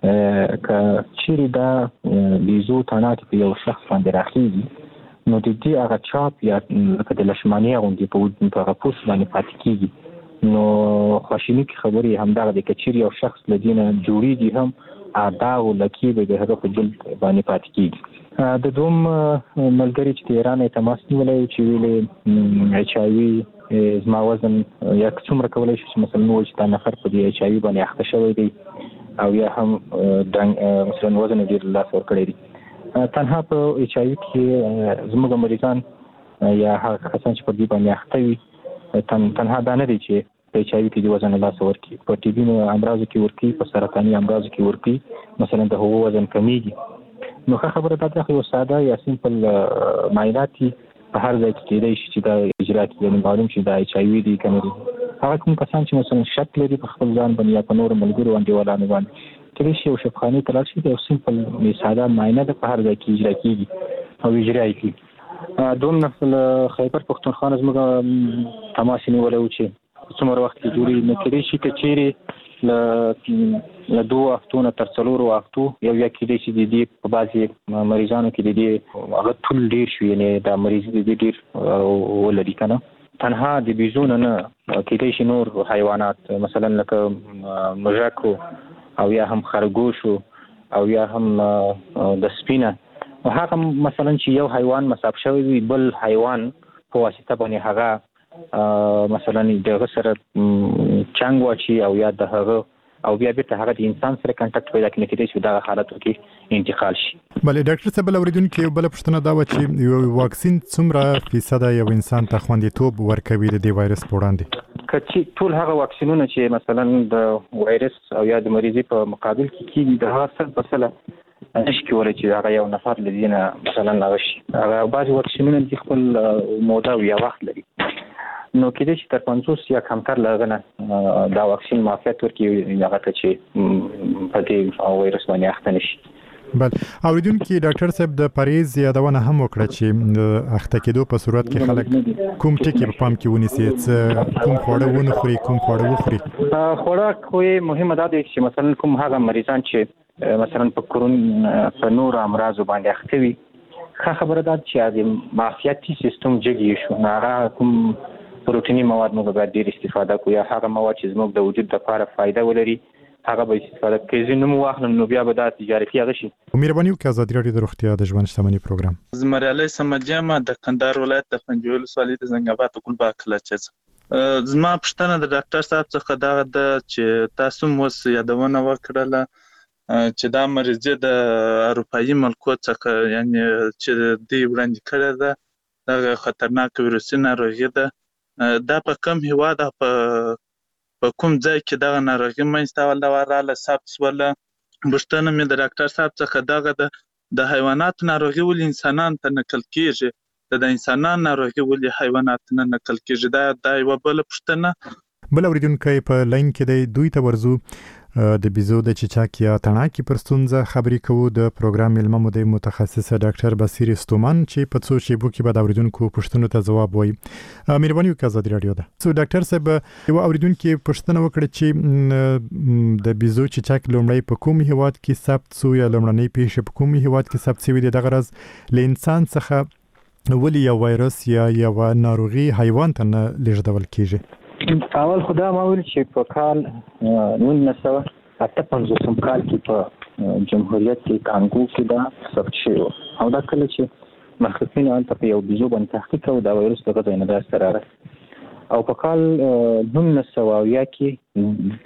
که چیرې دا بيزو تنات په یو شخص باندې راخېږي نو د دې هغه چاپ یا لکه د لشماني غوندې په وجود په هغه پوست باندې پاتې کېږي نو خواشینی کی خبرې همدغه د کچیر یو شخص لدینه جوړیږي هم ادا او لکی به د هغه په جلد باندې پاتې کیږي. د دوم ملګری چې د ایران تماس نیولای چې ویلې اچ آی وی زما وزن یا څومره کولای شي مثلا نو چې دا نفر په دې اچ آی وی باندې اخته شوی دی او یا هم مثلا وزن ډیر لاس ور کړی دی. تنها په اچ آی وی کې زموږ مریضان یا هغه کسان چې په دې باندې اخته وي تن تنها دا نه دي چې په اچ آی وی کې د وزن لاس ورکی په ټي بي امراضو کې ورکی په سرطاني امراضو کې ورکی مثلا د هغو وزن کمیږي نو خبره دا ده یو ساده یا سیمپل معایناتي په هر ځای کې کېدای شي چې دا اجرا کړي معلوم شي دا اچ آی وی دی کنه هغه کوم کسان چې مثلا شک لري په خپل ځان باندې یا په نور ملګرو باندې ولانه باندې کله شي او شفخاني تلل شي د سیمپل ساده معاینه په هر ځای کې اجرا کیږي او اجرا کیږي. دوم نسل خیبر پختونخوا زموږ تماس نیولای و چې څومره وخت کې جوړي نه کېږي چې کچېری ل له دوه هفتو تر څلورو هفتو یو یا کېږي چې د دې په بعضي مریضانو کې د دې هغه ټول ډیر شي یعنی دا مریض د دې ډیر ولري کنه تنها د بيزو نه کېږي چې نور حیوانات مثلا لکه مژاکو او یا هم خرګوش او یا هم د سپینه هغه مثلا چې یو حیوان مصاب شوی وي بل حیوان په واسطه باندې هغه مثلا دغه سره چنګ واچي او یا د هغه او بیا بیرته هغه د انسان سره کنټاکټ پیدا کړي کېدای شي دا حالتو کې انتقال شي. بله ډاکټر صاحب اوریدونکو بل پوښتنه دا و چې یو واکسین څومره فیصد یو انسان ته خوندیتوب ورکوي د دې وایرس په وړاندې؟ کچې ټول هغه واکسینونه چې مثلا د وایرس او یا د مریضي په مقابل کې کیږي د هغه څه په سله نشي کولای چې هغه یو نفر لدینه مثلا نغشي. هغه بعض واکسینونه چې خپل موده او یا وخت لري نو کېدای شي تر پنځوس یا کمتر لغنه دا واکسین معافیت ورکړي هغه ته چې په دې وایرس باندې اخته نشي. بل اوریدونکو ډاکټر صاحب د پریز یادونه هم وکړه چې اخته کېدو په صورت کې خلک کوم ټکي په پام کې ونیسي، کوم خواړه ونه خوري، کوم خواړه وخوري. خوراک خو مهمه ده چې مثلا کوم هغه مریضان چې مثلا په کورون په نور امراض باندې اخته وي ښه خبره ده چې د معافیتي سیستم جګی شو، هغه کوم پروتینی مواد موږ باید ډیر استفاده کوو یا هغه مواد چې زموږ د وجود لپاره فایده ولري هغه به استفاده کوي. ځینې مو واخلو نو بیا به دا تجارتي هغه شي. مهرباني وکړئ ازادي راډیو د روغتیا د ژوند شتمني پروګرام. زمریالی سمجام د کندهار ولایت د پنجویل ولسوالۍ د زنګاباد ګلباغ کلچز. زما پوښتنه د ډاکټر صاحب څخه دا ده چې تاسو مو یادونه وکړله چې دا مریضي د اروپایي ملکو څخه یعنی چې دی وړاندې کړی ده دا خطرناک ویروسي ناروغي ده. دا په کوم هیواد په په کوم ځای کې دا ناروغي منځته ولاړه ثبت شوله؟ پوښتنه مې د ډاکټر صاحب څخه دغه ده د حیوانات ناروغي ولې انسانان ته نقل کیږي، د انسانان ناروغي ولې حیوانات نه نقل کیږي؟ دا د یو بل پوښتنه. بل اوریدونکو په لاین کې دی دوی ته ورزو د بيزو د چچاک یا تڼاکي پر ستونزه خبرې کوو. د پروګرام ملمه مو د متخصص ډاکټر بصیر استومان چې په څو شیبو کې به د اوریدونکو پوښتنو ته ځواب وایي. مهرباني وکړئ ازادي راډیو ده. سو ډاکټر صاحب یو اوریدونکو پوښتنه وکړه چې د بيزو چچاک لومړی په کوم هیواد کې ثبت شو یا لومړنۍ پیښه په کوم هیواد کې ثبت شوې ده؟ دغه راز له انسان څخه ولې یو وایرس یا یو ناروغي حیوان ته نه لیږدول کیږي؟ اول خدا ما ویل چې په کال نولس سوه اته پنځوسم کال کې په جمهوریت کې کانګو کې دا ثبت شوی او دا کله چې محققین هلته په یو بيزو باندې تحقیق کوي دا وایرس دغه ځای نه لاسته راغی او په کال نولس سوه اویا کې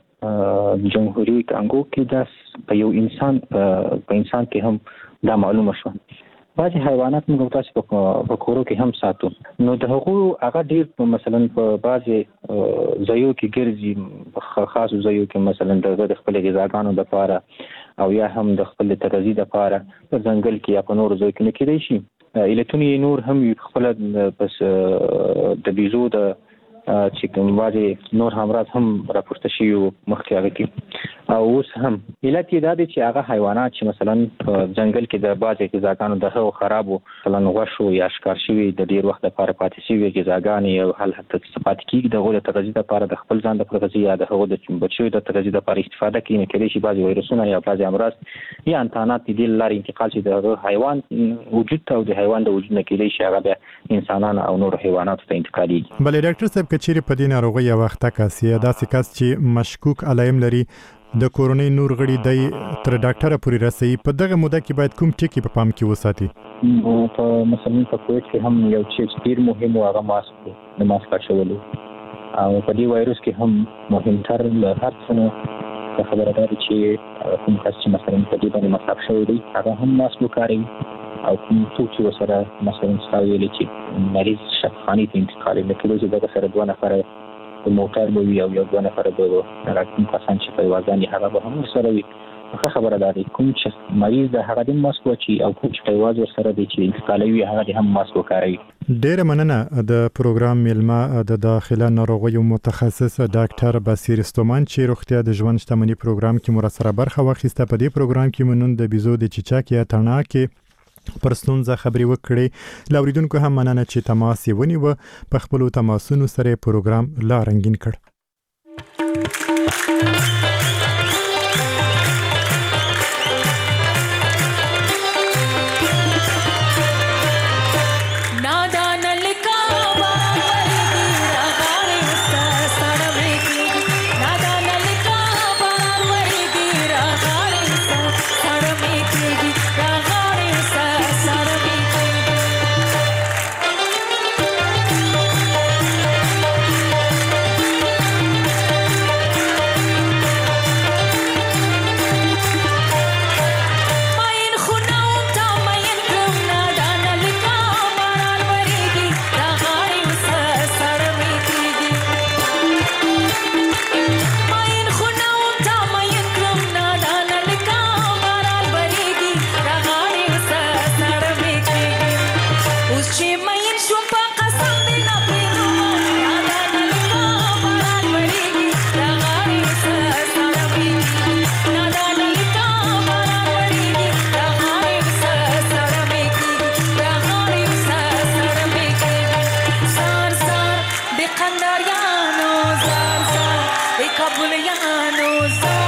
په جمهوریت کانګو کې دا په یو انسان په انسان کې هم دا معلومه شو. بعضی حیوانات موږ تاسو په کورو کې هم ساتو نو د هغو هغه ډیر مثلا په بعضی ځایو کې ګرځي په خاصو ځایو کې مثلا د خپل غذاګانو لپاره او یا هم د خپل تغذیه لپاره په ځنګل کې یا په نور ځایو کې کېدای شي الکتروني نور هم خپل بس د بيزو د چې کوم باندې نور همراز هم راپورته شي مخکې هغه کې او اوس هم علت دا دی چې هغه حیوانات چې مثلا په ځنګل کې د بعضې غذاګانو د هغو خرابو مثلا غوښو یا ښکار شوي د ډېر وخت لپاره پاتې شوي غذاګانې او هل هلته پاتې کېږي د هغو د تغذیې لپاره د خپل ځان د تغذیې یا د هغو د بچیو د تغذیې لپاره استفاده کوي نو کېدای شي بعضې ویروسونه یا بعضې امراض یا انتانات د دې له لارې انتقال شي د هغه حیوان وجود ته او د حیوان د وجود نه کېدای شي هغه بیا انسانانو او نورو حیواناتو ته انتقالېږي. بلې ډاکټر صاحب که چیرې په دې ناروغۍ یو وخته کس یا داسې کس چې مشکوک علایم لري د کورنۍ نور غړي دی تر ډاکټره پورې رسوي په دغه موده کې باید کوم ټکي په پام کې وساتي؟ په مثلا په کوویډ کې هم یو چې ډېر مهم و هغه ماسک د ماسک اچولو او په دې وایرس کې هم مهمتر له هر څه نه خبره ده چې کوم کس چې مثلا په دې باندې مصاب شوی دی هغه هم ماسک وکاروي او کوم څوک چې ورسره مثلا ستا ویلې چې مریض شفاخانې ته انتقال یې نه کېدای چې دغه سره دوه نفره په موټر به وي او یو دوه نفره به راکوم کسان چې په یوازې دي هغه به هم ورسره وي. ښه خبره ده کوم چې مریض د هغه د ماسک واچي او کوم چې په یوازې ورسره دی چې انتقالوي هغه د هم ماسک وکاروي. ډېره مننه د پروګرام ملمه د داخله ناروغیو متخصص ډاکټر بصیر استومان چې روغتیا د ژوند شتمني پروګرام کې مو سره برخه واخیسته. په دې پروګرام کې مونږ د بيزو د چچاک یا تڼاکي پر ستونزه خبرې وکړې. لاوریدونکو هم مننه چې تماس یې ونیو. په خپلو تماسونو سره پروګرام لا رنګین کړ. کابلیانو